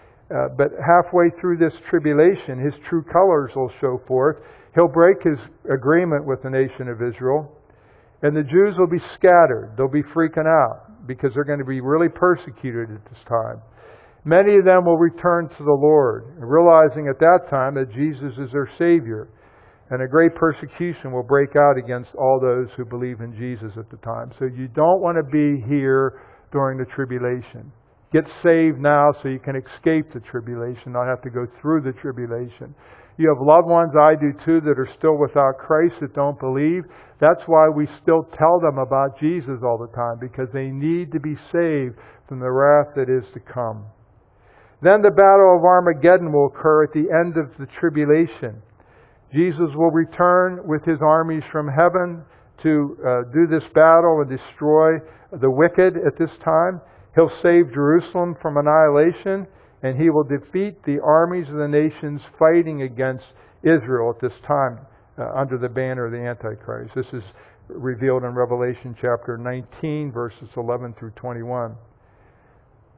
But halfway through this tribulation, his true colors will show forth. He'll break his agreement with the nation of Israel. And the Jews will be scattered. They'll be freaking out because they're going to be really persecuted at this time. Many of them will return to the Lord, realizing at that time that Jesus is their Savior. And a great persecution will break out against all those who believe in Jesus at the time. So you don't want to be here during the tribulation. Get saved now so you can escape the tribulation, not have to go through the tribulation. You have loved ones, I do too, that are still without Christ, that don't believe. That's why we still tell them about Jesus all the time, because they need to be saved from the wrath that is to come. Then the battle of Armageddon will occur at the end of the tribulation. Jesus will return with His armies from heaven to do this battle and destroy the wicked at this time. He'll save Jerusalem from annihilation, and He will defeat the armies of the nations fighting against Israel at this time under the banner of the Antichrist. This is revealed in Revelation chapter 19, verses 11 through 21.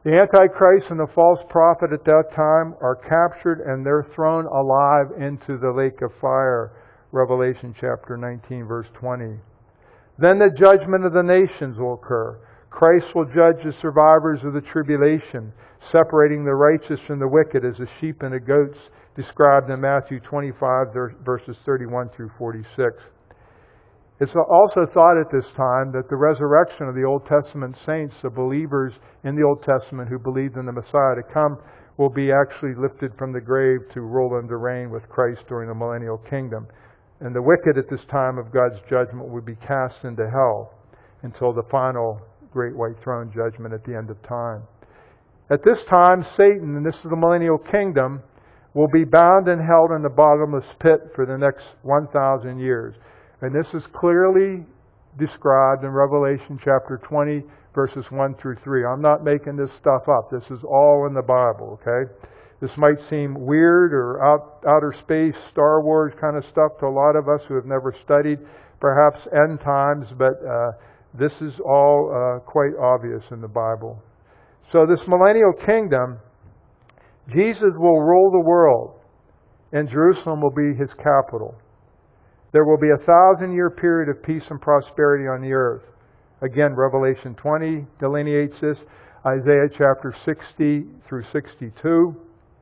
The Antichrist and the false prophet at that time are captured and they're thrown alive into the lake of fire. Revelation chapter 19, verse 20. Then the judgment of the nations will occur. Christ will judge the survivors of the tribulation, separating the righteous from the wicked as the sheep and the goats described in Matthew 25, verses 31 through 46. It's also thought at this time that the resurrection of the Old Testament saints, the believers in the Old Testament who believed in the Messiah to come, will be actually lifted from the grave to rule and to reign with Christ during the millennial kingdom. And the wicked at this time of God's judgment would be cast into hell until the final great white throne judgment at the end of time. At this time, Satan, and this is the millennial kingdom, will be bound and held in the bottomless pit for the next 1,000 years. And this is clearly described in Revelation chapter 20, verses 1 through 3. I'm not making this stuff up. This is all in the Bible, okay? This might seem weird or outer space, Star Wars kind of stuff to a lot of us who have never studied, perhaps end times, but this is all quite obvious in the Bible. So this millennial kingdom, Jesus will rule the world, and Jerusalem will be his capital. There will be a 1,000-year period of peace and prosperity on the earth. Again, Revelation 20 delineates this. Isaiah chapter 60 through 62.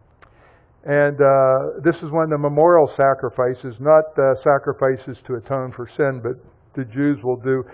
And this is when the memorial sacrifices, not sacrifices to atone for sin, but the Jews will do,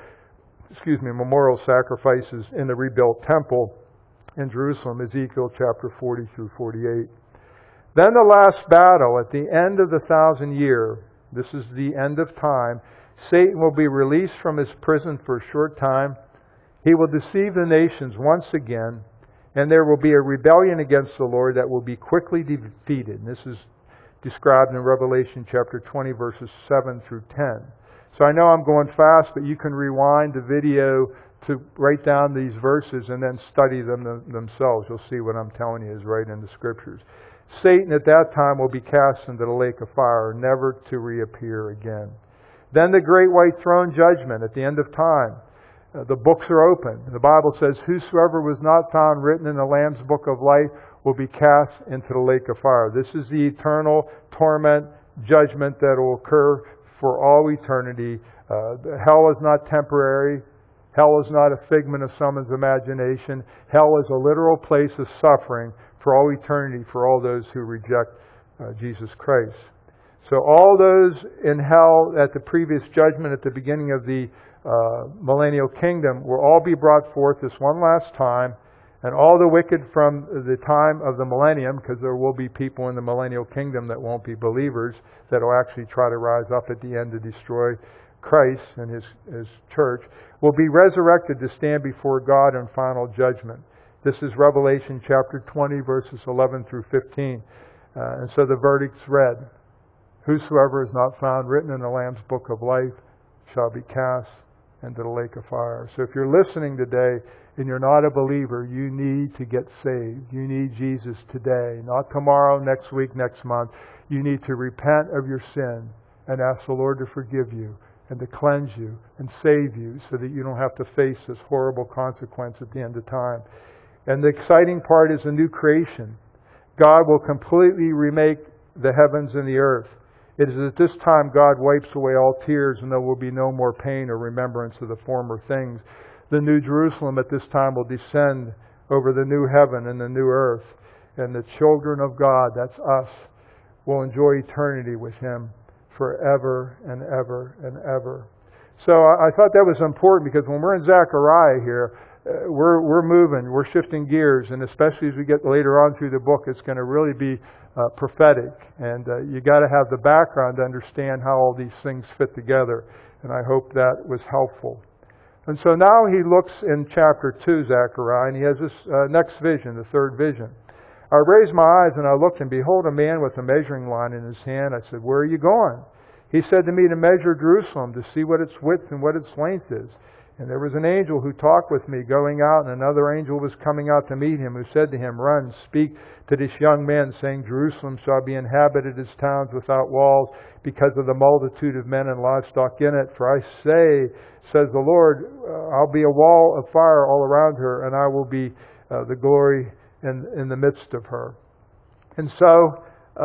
memorial sacrifices in the rebuilt temple in Jerusalem, Ezekiel chapter 40 through 48. Then the last battle at the end of the 1,000 year, this is the end of time, Satan will be released from his prison for a short time. He will deceive the nations once again, and there will be a rebellion against the Lord that will be quickly defeated. And this is described in Revelation chapter 20, verses 7 through 10. So I know I'm going fast, but you can rewind the video to write down these verses and then study them themselves. You'll see what I'm telling you is right in the Scriptures. Satan at that time will be cast into the lake of fire, never to reappear again. Then the great white throne judgment at the end of time. The books are open. The Bible says, whosoever was not found written in the Lamb's book of life will be cast into the lake of fire. This is the eternal torment, judgment that will occur for all eternity. Hell is not temporary. Hell is not a figment of someone's imagination. Hell is a literal place of suffering for all eternity for all those who reject Jesus Christ. So all those in hell at the previous judgment at the beginning of the millennial kingdom will all be brought forth this one last time, and all the wicked from the time of the millennium, because there will be people in the millennial kingdom that won't be believers, that will actually try to rise up at the end to destroy Christ and his church, will be resurrected to stand before God in final judgment. This is Revelation chapter 20, verses 11 through 15. And so the verdict's read, whosoever is not found written in the Lamb's book of life shall be cast into the lake of fire. So if you're listening today and you're not a believer, you need to get saved. You need Jesus today, not tomorrow, next week, next month. You need to repent of your sin and ask the Lord to forgive you and to cleanse you and save you so that you don't have to face this horrible consequence at the end of time. And the exciting part is a new creation. God will completely remake the heavens and the earth. It is at this time God wipes away all tears, and there will be no more pain or remembrance of the former things. The new Jerusalem at this time will descend over the new heaven and the new earth. And the children of God, that's us, will enjoy eternity with Him forever and ever and ever. So I thought that was important, because when we're in Zechariah here, we're moving, we're shifting gears, and especially as we get later on through the book, it's going to really be prophetic, and you got to have the background to understand how all these things fit together, and I hope that was helpful. And so now he looks in chapter 2, Zechariah, and he has this next vision, the third vision. I raised my eyes and I looked, and behold, a man with a measuring line in his hand. I said, where are you going? He said to me, to measure Jerusalem, to see what its width and what its length is. And there was an angel who talked with me going out, and another angel was coming out to meet him, who said to him, run, speak to this young man, saying, Jerusalem shall be inhabited as towns without walls, because of the multitude of men and livestock in it. For I say, says the Lord, I'll be a wall of fire all around her, and I will be the glory in the midst of her. And so,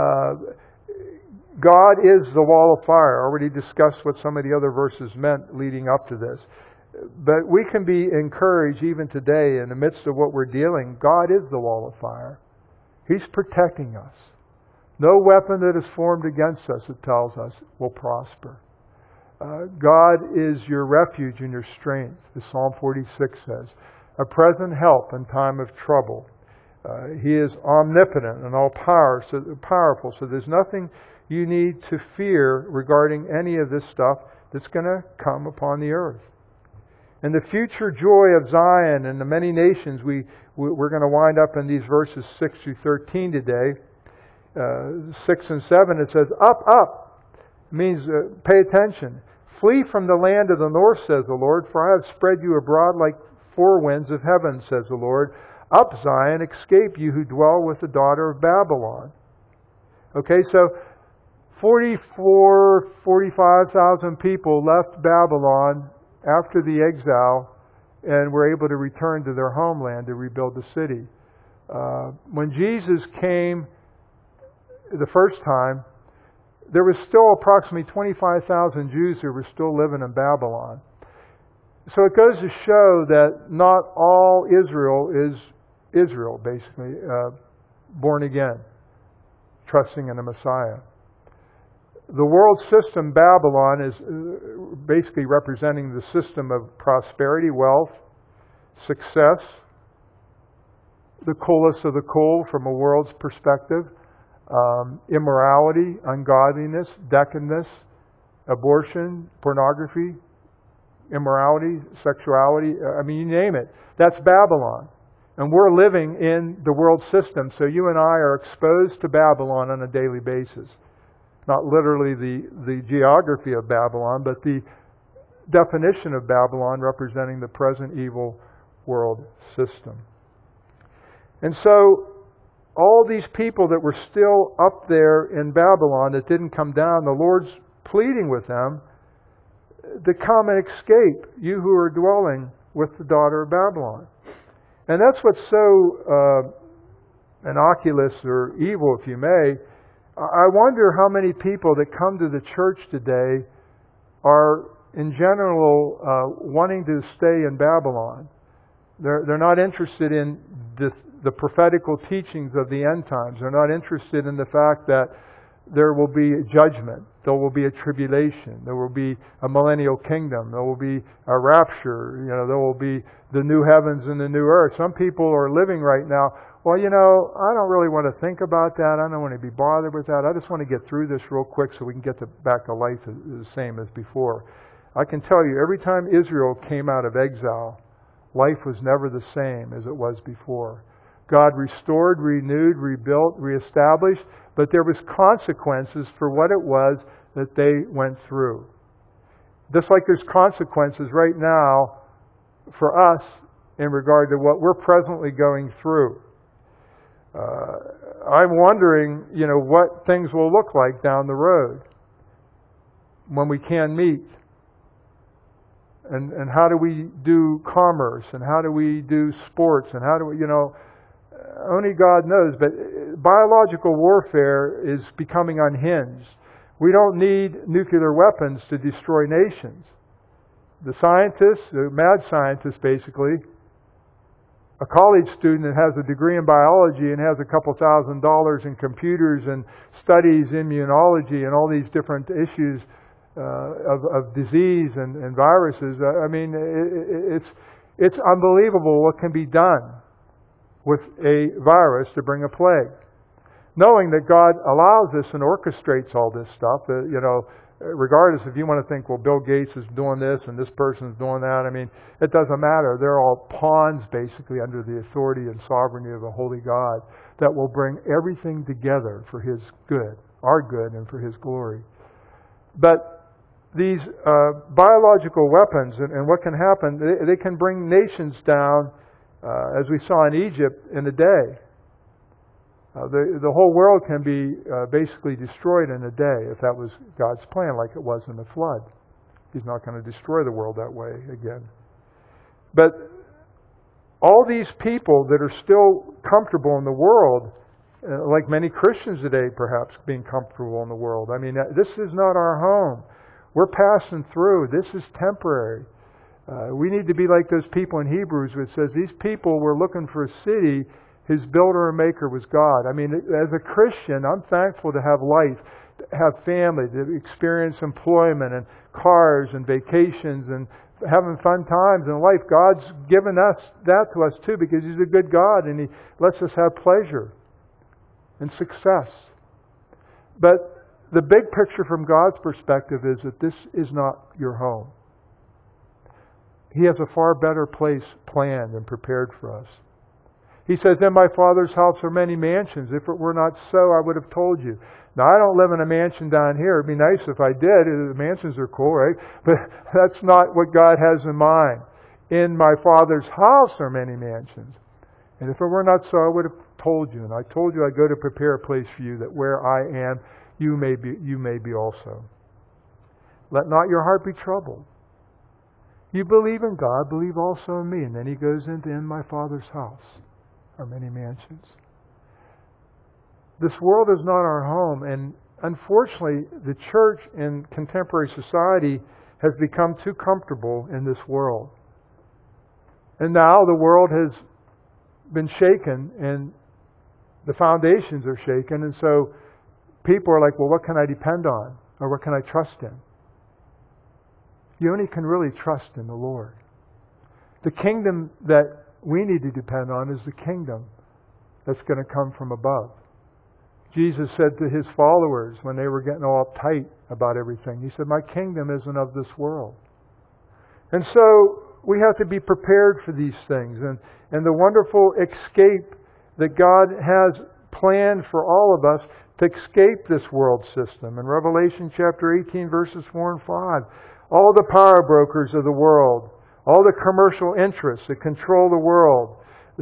God is the wall of fire. I already discussed what some of the other verses meant leading up to this. But we can be encouraged even today in the midst of what we're dealing. God is the wall of fire. He's protecting us. No weapon that is formed against us, it tells us, will prosper. God is your refuge and your strength, as Psalm 46 says. A present help in time of trouble. He is omnipotent and all powerful, so there's nothing you need to fear regarding any of this stuff that's going to come upon the earth. And the future joy of Zion and the many nations, we're going to wind up in these verses 6 through 13 today. 6 and 7, it says, up, up. It means pay attention. Flee from the land of the north, says the Lord, for I have spread you abroad like four winds of heaven, says the Lord. Up, Zion, escape you who dwell with the daughter of Babylon. Okay, so 45,000 people left Babylon after the exile and were able to return to their homeland to rebuild the city. When Jesus came the first time, there was still approximately 25,000 Jews who were still living in Babylon. So it goes to show that not all Israel is Israel, basically, born again, trusting in the Messiah. The world system, Babylon, is basically representing the system of prosperity, wealth, success, the coolest of the cool from a world's perspective, immorality, ungodliness, decadence, abortion, pornography, immorality, sexuality, I mean, you name it. That's Babylon. And we're living in the world system, so you and I are exposed to Babylon on a daily basis. Not literally the geography of Babylon, but the definition of Babylon representing the present evil world system. And so, all these people that were still up there in Babylon that didn't come down, the Lord's pleading with them to come and escape, you who are dwelling with the daughter of Babylon. And that's what's so innocuous or evil, if you may. I wonder how many people that come to the church today are, in general, wanting to stay in Babylon. They're not interested in the prophetical teachings of the end times. They're not interested in the fact that there will be judgment. There will be a tribulation. There will be a millennial kingdom. There will be a rapture. There will be the new heavens and the new earth. Some people are living right now, well, I don't really want to think about that. I don't want to be bothered with that. I just want to get through this real quick so we can get back to life the same as before. I can tell you, every time Israel came out of exile, life was never the same as it was before. God restored, renewed, rebuilt, reestablished, but there was consequences for what it was that they went through. Just like there's consequences right now for us in regard to what we're presently going through. I'm wondering, what things will look like down the road when we can meet. And how do we do commerce? And how do we do sports? And how do we, only God knows. But biological warfare is becoming unhinged. We don't need nuclear weapons to destroy nations. The scientists, the mad scientists basically, a college student that has a degree in biology and has a couple $1,000 in computers and studies immunology and all these different issues of disease and viruses. It's unbelievable what can be done with a virus to bring a plague. Knowing that God allows this and orchestrates all this stuff, regardless if you want to think, well, Bill Gates is doing this and this person's doing that. It doesn't matter. They're all pawns, basically, under the authority and sovereignty of a holy God that will bring everything together for His good, our good, and for His glory. But these biological weapons and what can happen, they can bring nations down, as we saw in Egypt in a day. The whole world can be basically destroyed in a day if that was God's plan, like it was in the flood. He's not going to destroy the world that way again. But all these people that are still comfortable in the world, like many Christians today perhaps being comfortable in the world. I mean, this is not our home. We're passing through. This is temporary. We need to be like those people in Hebrews where it says these people were looking for a city whose builder and maker was God. I mean, as a Christian, I'm thankful to have life, to have family, to experience employment and cars and vacations and having fun times in life. God's given us that to us too because He's a good God and He lets us have pleasure and success. But the big picture from God's perspective is that this is not your home. He has a far better place planned and prepared for us. He says, in my Father's house are many mansions. If it were not so, I would have told you. Now, I don't live in a mansion down here. It'd be nice if I did. The mansions are cool, right? But that's not what God has in mind. In my Father's house are many mansions. And if it were not so, I would have told you. And I told you I go to prepare a place for you, that where I am, you may be also. Let not your heart be troubled. You believe in God, believe also in me. And then he goes into, in my Father's house are many mansions. This world is not our home, and unfortunately, the church in contemporary society has become too comfortable in this world. And now the world has been shaken, and the foundations are shaken, and so people are like, well, what can I depend on? Or what can I trust in? You only can really trust in the Lord. The kingdom that we need to depend on is the kingdom that's going to come from above. Jesus said to His followers when they were getting all uptight about everything, He said, my kingdom isn't of this world. And so we have to be prepared for these things. And the wonderful escape that God has planned for all of us to escape this world system. In Revelation chapter 18, verses 4 and 5, all the power brokers of the world, all the commercial interests that control the world,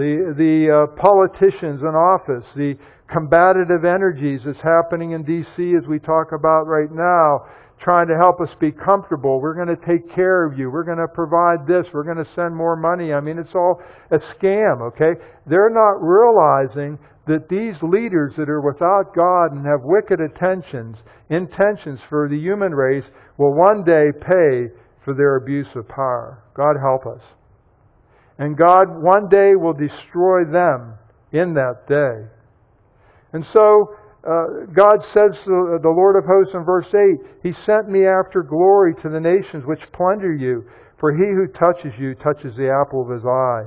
the politicians in office, the combative energies that's happening in D.C. as we talk about right now, trying to help us be comfortable. We're going to take care of you. We're going to provide this. We're going to send more money. I mean, it's all a scam, okay? They're not realizing that these leaders that are without God and have wicked intentions for the human race will one day pay for their abuse of power. God help us. And God one day will destroy them in that day. And so God says to the Lord of hosts in verse 8, He sent me after glory to the nations which plunder you, for he who touches you touches the apple of his eye.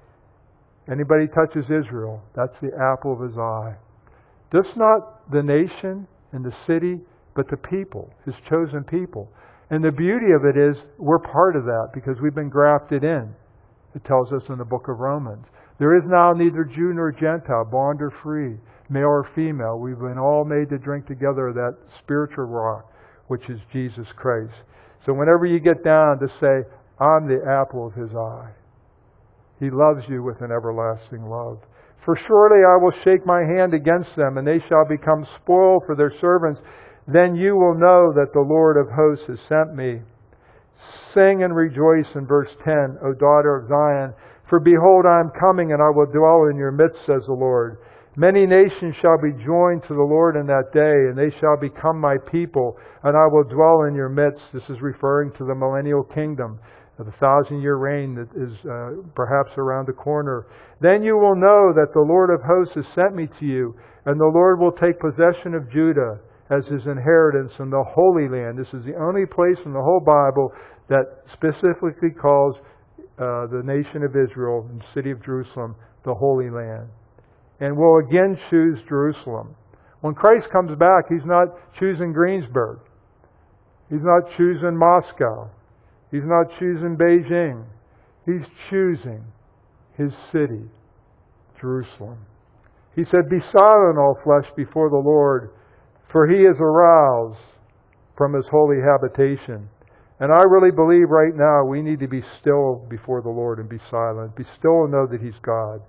Anybody touches Israel, that's the apple of his eye. Just not the nation and the city, but the people, His chosen people. And the beauty of it is we're part of that because we've been grafted in. It tells us in the book of Romans. There is now neither Jew nor Gentile, bond or free, male or female. We've been all made to drink together of that spiritual rock, which is Jesus Christ. So whenever you get down to say, I'm the apple of His eye. He loves you with an everlasting love. For surely I will shake my hand against them, and they shall become spoil for their servants. Then you will know that the Lord of hosts has sent me. Sing and rejoice in verse 10, O daughter of Zion. For behold, I am coming, and I will dwell in your midst, says the Lord. Many nations shall be joined to the Lord in that day, and they shall become my people, and I will dwell in your midst. This is referring to the millennial kingdom, the 1,000-year reign that is perhaps around the corner. Then you will know that the Lord of hosts has sent me to you, and the Lord will take possession of Judah as His inheritance in the Holy Land. This is the only place in the whole Bible that specifically calls the nation of Israel and the city of Jerusalem the Holy Land. And will again choose Jerusalem. When Christ comes back, He's not choosing Greensburg. He's not choosing Moscow. He's not choosing Beijing. He's choosing His city, Jerusalem. He said, be silent, all flesh, before the Lord, for He is aroused from His holy habitation. And I really believe right now we need to be still before the Lord and be silent. Be still and know that He's God.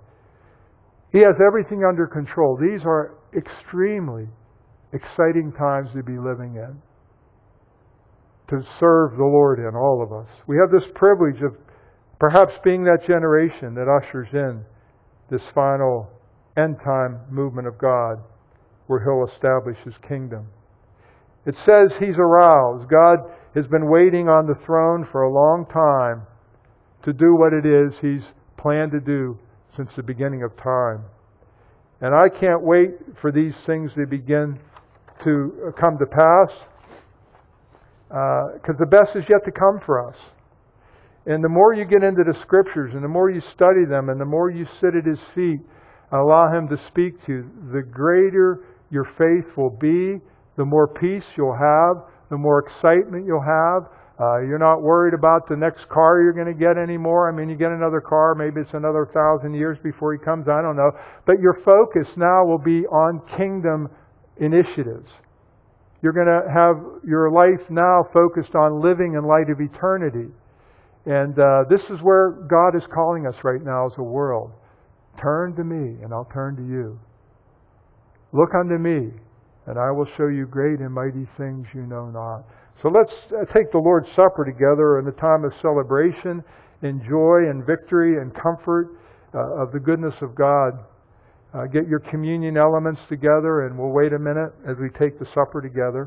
He has everything under control. These are extremely exciting times to be living in. To serve the Lord in, all of us. We have this privilege of Perhaps being that generation that ushers in this final end time movement of God, where He'll establish His kingdom. It says He's aroused. God has been waiting on the throne for a long time to do what it is He's planned to do since the beginning of time. And I can't wait for these things to begin to come to pass, because the best is yet to come for us. And the more you get into the Scriptures, and the more you study them, and the more you sit at His feet and allow Him to speak to you, the greater your faith will be, the more peace you'll have, the more excitement you'll have. You're not worried about the next car you're going to get anymore. I mean, you get another car, maybe it's another 1,000 years before He comes, I don't know. But your focus now will be on kingdom initiatives. You're going to have your life now focused on living in light of eternity. And this is where God is calling us right now as a world. Turn to me, and I'll turn to you. Look unto me, and I will show you great and mighty things you know not. So let's take the Lord's Supper together in a time of celebration, and joy, and victory, and comfort of the goodness of God. Get your communion elements together, and we'll wait a minute as we take the supper together.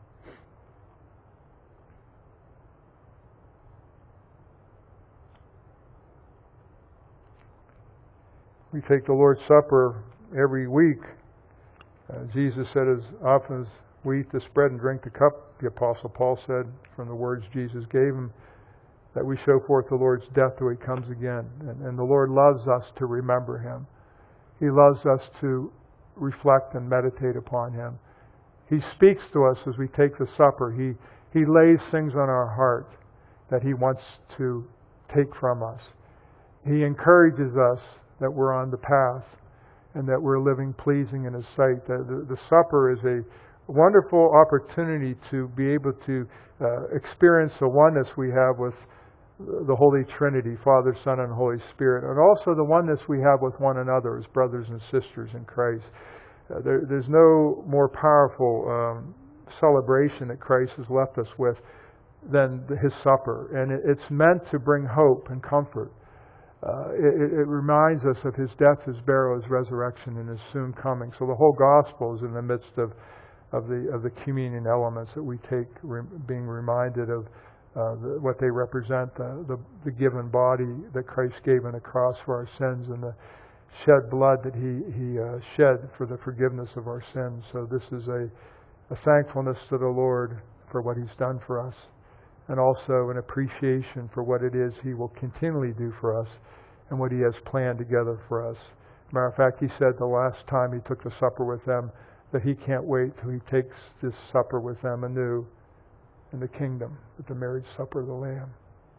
We take the Lord's Supper every week. Jesus said, as often as we eat this bread and drink the cup, the Apostle Paul said, from the words Jesus gave him, that we show forth the Lord's death till He comes again. And the Lord loves us to remember Him. He loves us to reflect and meditate upon Him. He speaks to us as we take the supper. He lays things on our heart that He wants to take from us. He encourages us that we're on the path and that we're living pleasing in His sight. The supper is a wonderful opportunity to be able to experience the oneness we have with the Holy Trinity, Father, Son, and Holy Spirit, and also the oneness we have with one another as brothers and sisters in Christ. There's no more powerful celebration that Christ has left us with than His supper, and it's meant to bring hope and comfort. It reminds us of His death, His burial, His resurrection, and His soon coming. So the whole gospel is in the midst of the communion elements that we take, being reminded of what they represent, the given body that Christ gave on the cross for our sins, and the shed blood that He shed for the forgiveness of our sins. So this is a thankfulness to the Lord for what He's done for us, and also an appreciation for what it is He will continually do for us and what He has planned together for us. Matter of fact, He said the last time He took the supper with them that He can't wait till He takes this supper with them anew in the kingdom at the marriage supper of the Lamb.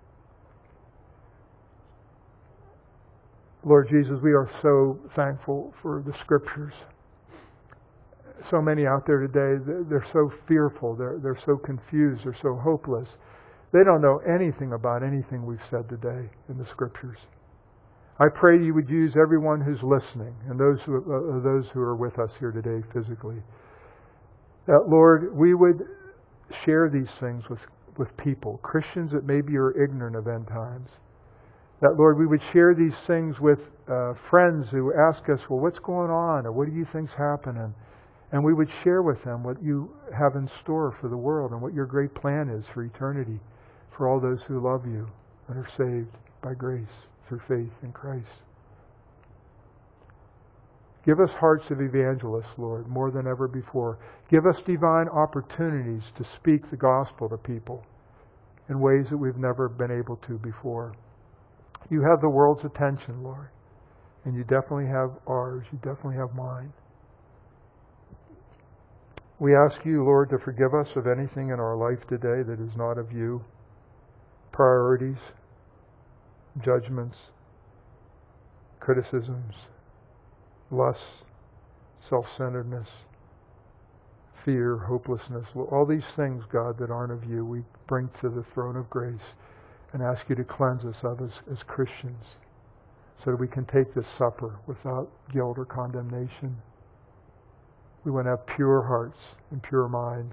Lord Jesus, we are so thankful for the Scriptures. So many out there today, they're so fearful, they're so confused, they're so hopeless. They don't know anything about anything we've said today in the Scriptures. I pray You would use everyone who's listening and those who are with us here today physically. That, Lord, we would share these things with people, Christians that maybe are ignorant of end times. That, Lord, we would share these things with friends who ask us, well, what's going on? Or what do you think's happening? And we would share with them what You have in store for the world and what Your great plan is for eternity, for all those who love You and are saved by grace through faith in Christ. Give us hearts of evangelists, Lord, more than ever before. Give us divine opportunities to speak the gospel to people in ways that we've never been able to before. You have the world's attention, Lord, and You definitely have ours. You definitely have mine. We ask You, Lord, to forgive us of anything in our life today that is not of You. Priorities, judgments, criticisms, lusts, self-centeredness, fear, hopelessness. All these things, God, that aren't of You, we bring to the throne of grace and ask You to cleanse us of as Christians so that we can take this supper without guilt or condemnation. We want to have pure hearts and pure minds.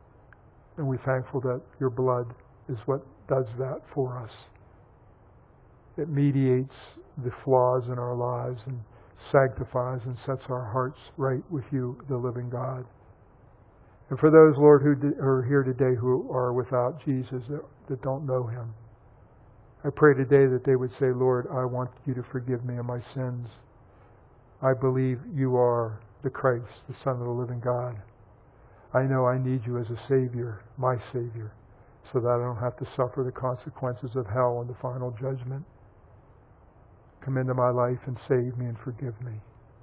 And we're thankful that Your blood is what does that for us. that mediates the flaws in our lives and sanctifies and sets our hearts right with you, the living God. And for those, Lord, who are here today who are without Jesus, that don't know Him, I pray today that they would say, Lord, I want you to forgive me of my sins. I believe you are the Christ, the Son of the living God. I know I need you as a Savior, my Savior, so that I don't have to suffer the consequences of hell and the final judgment. Come into my life and save me and forgive me.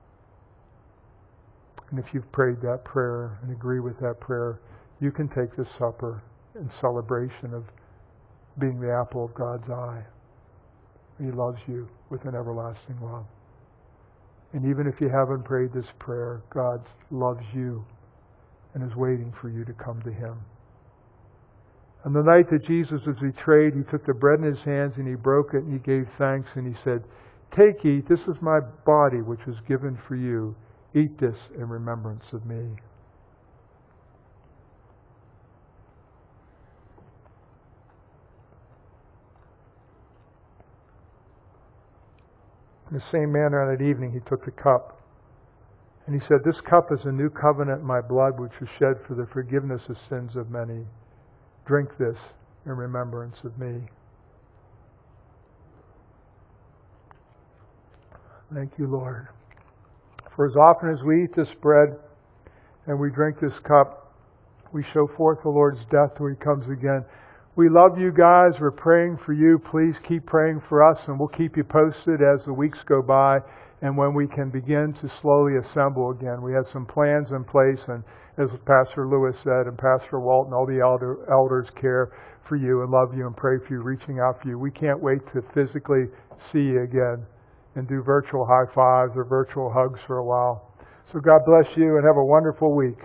And if you've prayed that prayer and agree with that prayer, you can take this supper in celebration of being the apple of God's eye. He loves you with an everlasting love. And even if you haven't prayed this prayer, God loves you and is waiting for you to come to Him. On the night that Jesus was betrayed, He took the bread in His hands and He broke it and He gave thanks and He said, "Take, eat, this is my body which was given for you. Eat this in remembrance of me." In the same manner on that evening He took the cup and He said, "This cup is a new covenant in my blood which was shed for the forgiveness of sins of many. Drink this in remembrance of me." Thank you, Lord. For as often as we eat this bread and we drink this cup, we show forth the Lord's death till He comes again. We love you guys. We're praying for you. Please keep praying for us, and we'll keep you posted as the weeks go by and when we can begin to slowly assemble again. We have some plans in place, and as Pastor Lewis said, and Pastor Walton, all the elders care for you and love you and pray for you, reaching out for you. We can't wait to physically see you again and do virtual high fives or virtual hugs for a while. So God bless you and have a wonderful week.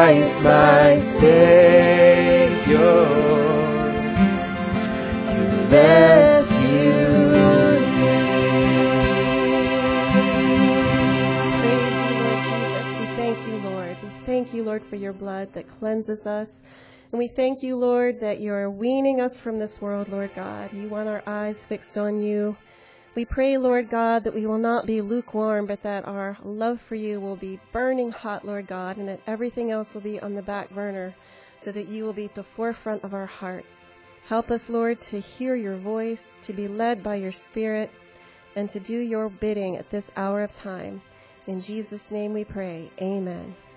Christ my Savior, you rescued me. Praise you, Lord Jesus. We thank you, Lord. We thank you, Lord, for your blood that cleanses us. And we thank you, Lord, that you're weaning us from this world, Lord God. You want our eyes fixed on you. We pray, Lord God, that we will not be lukewarm, but that our love for you will be burning hot, Lord God, and that everything else will be on the back burner so that you will be at the forefront of our hearts. Help us, Lord, to hear your voice, to be led by your Spirit, and to do your bidding at this hour of time. In Jesus' name we pray. Amen.